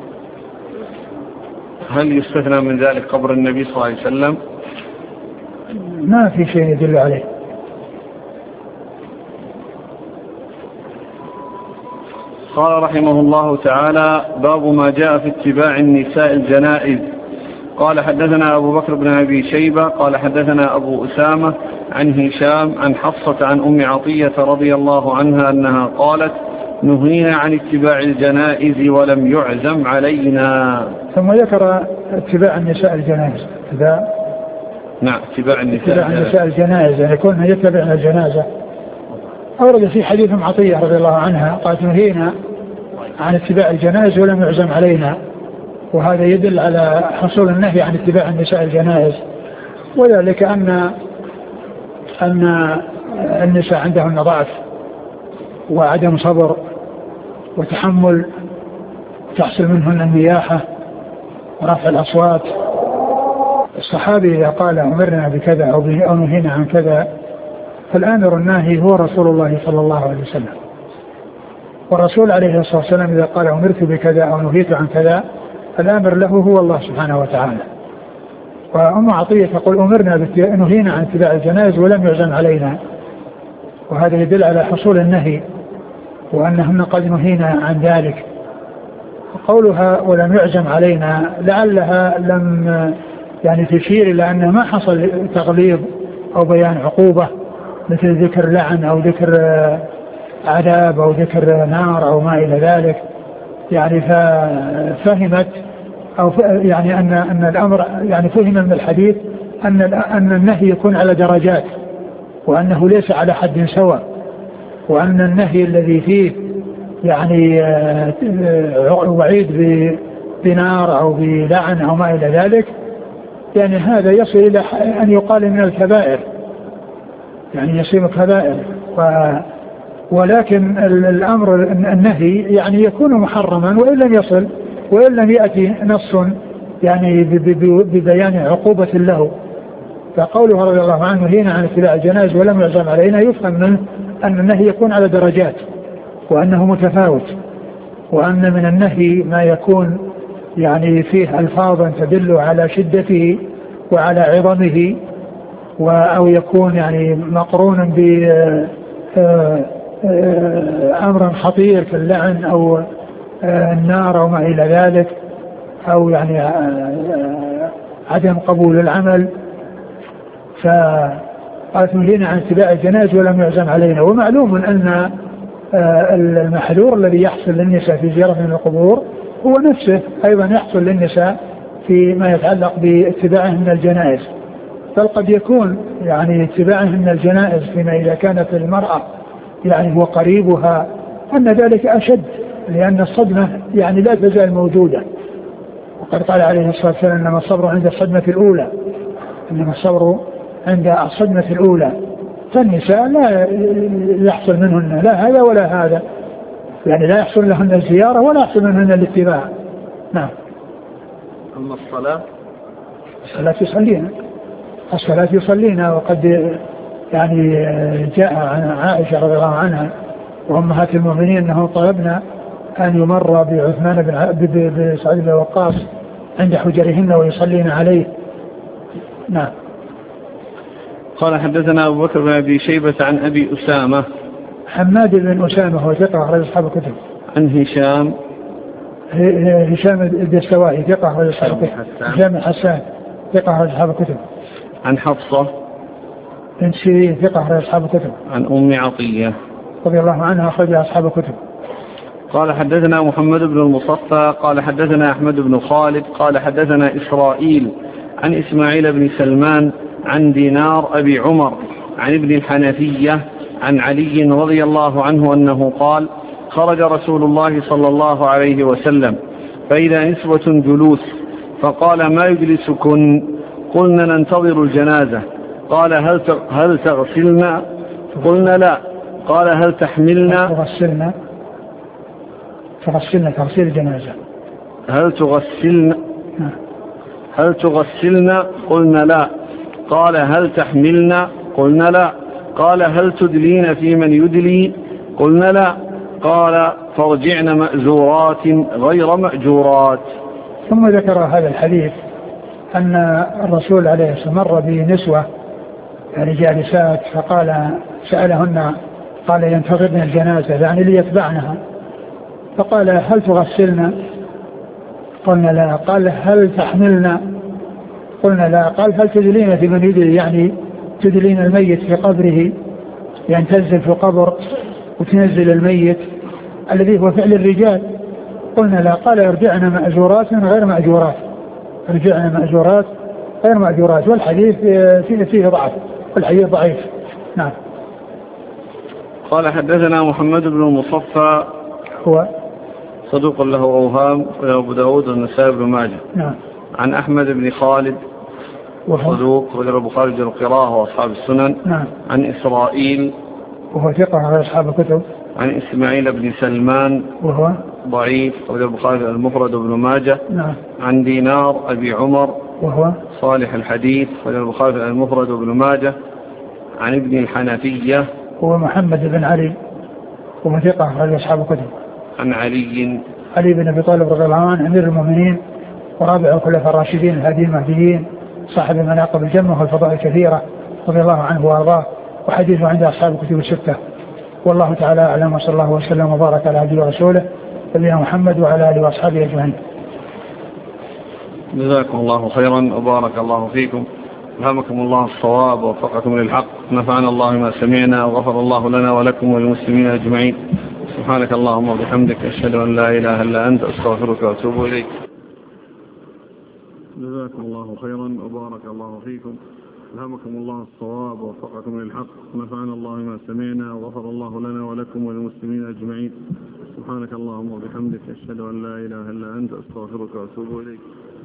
هل يستثنى من ذلك قبر النبي صلى الله عليه وسلم؟ ما في شيء يدل عليه. قال رحمه الله تعالى باب ما جاء في اتباع النساء الجنائز. قال حدثنا أبو بكر بن أبي شيبة قال حدثنا أبو أسامة عن هشام عن حفصة عن أم عطية رضي الله عنها أنها قالت نهينا عن اتباع الجنائز ولم يعزم علينا. ثم ذكر اتباع النساء الجنائز. اتباع نعم اتباع النساء, اتباع النساء الجنائز يعني يكون يتبعنا الجنازة. أورد في حديث أم عطية رضي الله عنها قالت نهينا عن اتباع الجنائز ولم يعزم علينا. وهذا يدل على حصول النهي عن اتباع النساء الجنائز وذلك أن أن النساء عندهن ضعف وعدم صبر وتحمل تحصل منهن النياحة ورفع الأصوات. الصحابي إذا قال أمرنا بكذا أو نهينا عن كذا فالآمر الناهي هو رسول الله صلى الله عليه وسلم. والرسول عليه الصلاة والسلام إذا قال أمرت بكذا أو نهيت عن كذا الآمر له هو الله سبحانه وتعالى. وأم عطية تقول أمرنا نهينا عن اتباع الجنائز ولم يعزم علينا وهذا يدل على حصول النهي وأنهن قد نهينا عن ذلك. وقولها ولم يعزم علينا لعلها لم يعني تشير إلى أنه ما حصل تغليظ أو بيان عقوبة مثل ذكر لعن أو ذكر عذاب أو ذكر نار أو ما إلى ذلك، يعني ففهمت أو يعني أن أن الأمر يعني فهم من الحديث أن أن النهي يكون على درجات، وأنه ليس على حد سواء، وأن النهي الذي فيه يعني وعيد بنار أو بلعن أو ما إلى ذلك يعني هذا يصل إلى أن يقال من الكبائر، يعني يصير كبائر. ولكن الأمر النهي يعني يكون محرما وإن لم يصل وإن لم يأتي نص يعني ببيان عقوبة له. فقوله رضي الله عنه هنا عن اتباع الجنائز ولم يعزم علينا يفهم منه أن النهي يكون على درجات وأنه متفاوت، وأن من النهي ما يكون يعني فيه ألفاظا تدل على شدته وعلى عظمه، أو يكون يعني مقرونا بأمر خطير كاللعن أو النار أو ما إلى ذلك، أو يعني عدم قبول العمل. فقالت لنا عن اتباع الجنائز ولم يعزم علينا. ومعلوم أن المحذور الذي يحصل للنساء في زيارة من القبور هو نفسه أيضا يحصل للنساء فيما يتعلق باتباعهم الجنائز، بل قد يكون يعني اتباعهم الجنائز فيما إذا كانت المرأة يعني هو قريبها أن ذلك أشد، لأن الصدمة يعني لا تزال موجودة. وقد قال عليه الصلاة والسلام إنما الصبر عند الصدمة الأولى، إنما الصبر عند الصدمة الأولى. فالنساء لا يحصل منهن لا هذا ولا هذا، يعني لا يحصل لهن الزيارة ولا يحصل منهن الاتباع. نعم. أما الصلاة الصلاة يصلينا الصلاة يصلينا وقد يعني جاء عن عائشة رضي الله عنها وأمهات المؤمنين أنه طلبنا أن يمر بعثمان بن سعد بن وقاص عند حجرهن ويصلين عليه. نعم. قال حدثنا أبو بكر بن أبي شيبة عن أبي أسامة حماد بن أسامة هو ثقة أخرج أصحاب الكتب. عن هشام هشام الدستوائي ثقة أخرج أصحاب الكتب. هشام الحسان ثقة أخرج أصحاب الكتب. عن حفصة بنت سيرين ثقة أخرج أصحاب الكتب. عن أم عطية رضي الله عنها أخرج أصحاب الكتب. قال حدثنا محمد بن المصفى قال حدثنا أحمد بن خالد قال حدثنا إسرائيل عن إسماعيل بن سلمان عن دينار أبي عمر عن ابن الحنفية عن علي رضي الله عنه أنه قال خرج رسول الله صلى الله عليه وسلم فإذا نسوة جلوس فقال ما يجلسكن؟ قلنا ننتظر الجنازة. قال هل هل تغسلنا؟ قلنا لا. قال هل تحملنا؟ تغسلنا تغسلنا تغسيل الجنازة. هل تغسلنا هل تغسلنا؟ قلنا لا. قال هل تحملنا؟ قلنا لا. قال هل تدلين في من يدلي؟ قلنا لا. قال فارجعن مأزورات غير مأجورات. ثم ذكر هذا الحديث أن الرسول عليه الصلاة والسلام مر بنسوة يعني جالسات فقال سألهن قال ينتظرن الجنازة يعني ليتبعنها، فقال هل تغسلنا؟ قلنا لا. قال هل تحملنا؟ قلنا لا. قال هل تدلين في من يدلي يعني تدلين الميت في قبره، يعني تنزل في قبر وتنزل الميت الذي هو فعل الرجال. قلنا لا. قال ارجعنا مأجورات غير مأجورات ارجعنا مأجورات غير مأجورات. والحديث فيه, فيه ضعف والحديث ضعيف. نعم. قال حدثنا محمد بن المصفى هو صدوق له أوهام وأبو داود والنسائي بن ماجه. نعم. عن أحمد بن خالد صدوق وغير البخاري جل القراءة وأصحاب السنن. نعم. عن إسرائيل وهو ثقة على أصحاب الكتب. عن إسماعيل بن سلمان وهو ضعيف وغير البخاري المفرد وابن ماجه. نعم. عن دينار أبي عمر وهو صالح الحديث وغير البخاري المفرد وابن ماجه. عن ابن الحنفية هو محمد بن علي وهو ثقة على أصحاب الكتب. عن علي علي بن أبي طالب رضي الله عنه أمير المؤمنين ورابع الخلفاء الراشدين الهاديين المهديين صاحب المناقب الجمة والفضائل الكثيرة رضي الله عنه وأرضاه، وحديثه عند أصحاب الكتب الستة. والله تعالى أعلم، وصلى الله وسلم وبارك على عبده ورسوله نبينا محمد وعلى آله وأصحابه أجمعين. جزاكم الله خيرا وبارك الله فيكم. ألهمكم الله الصواب ووفقكم للحق، نفعنا الله ما سمعنا وغفر الله لنا ولكم وللمسلمين أجمعين. سبحانك اللهم وبحمدك، أشهد أن لا إله إلا أنت، أستغفرك وأتوب إليك. جزاكم الله خيرا وبارك الله فيكم. ألهمكم الله الصواب ووفقكم للحق، نفعنا الله ما سمعنا وغفر الله لنا ولكم وللمسلمين أجمعين. سبحانك اللهم وبحمدك، أشهد أن لا إله إلا أنت، أستغفرك وأتوب إليك.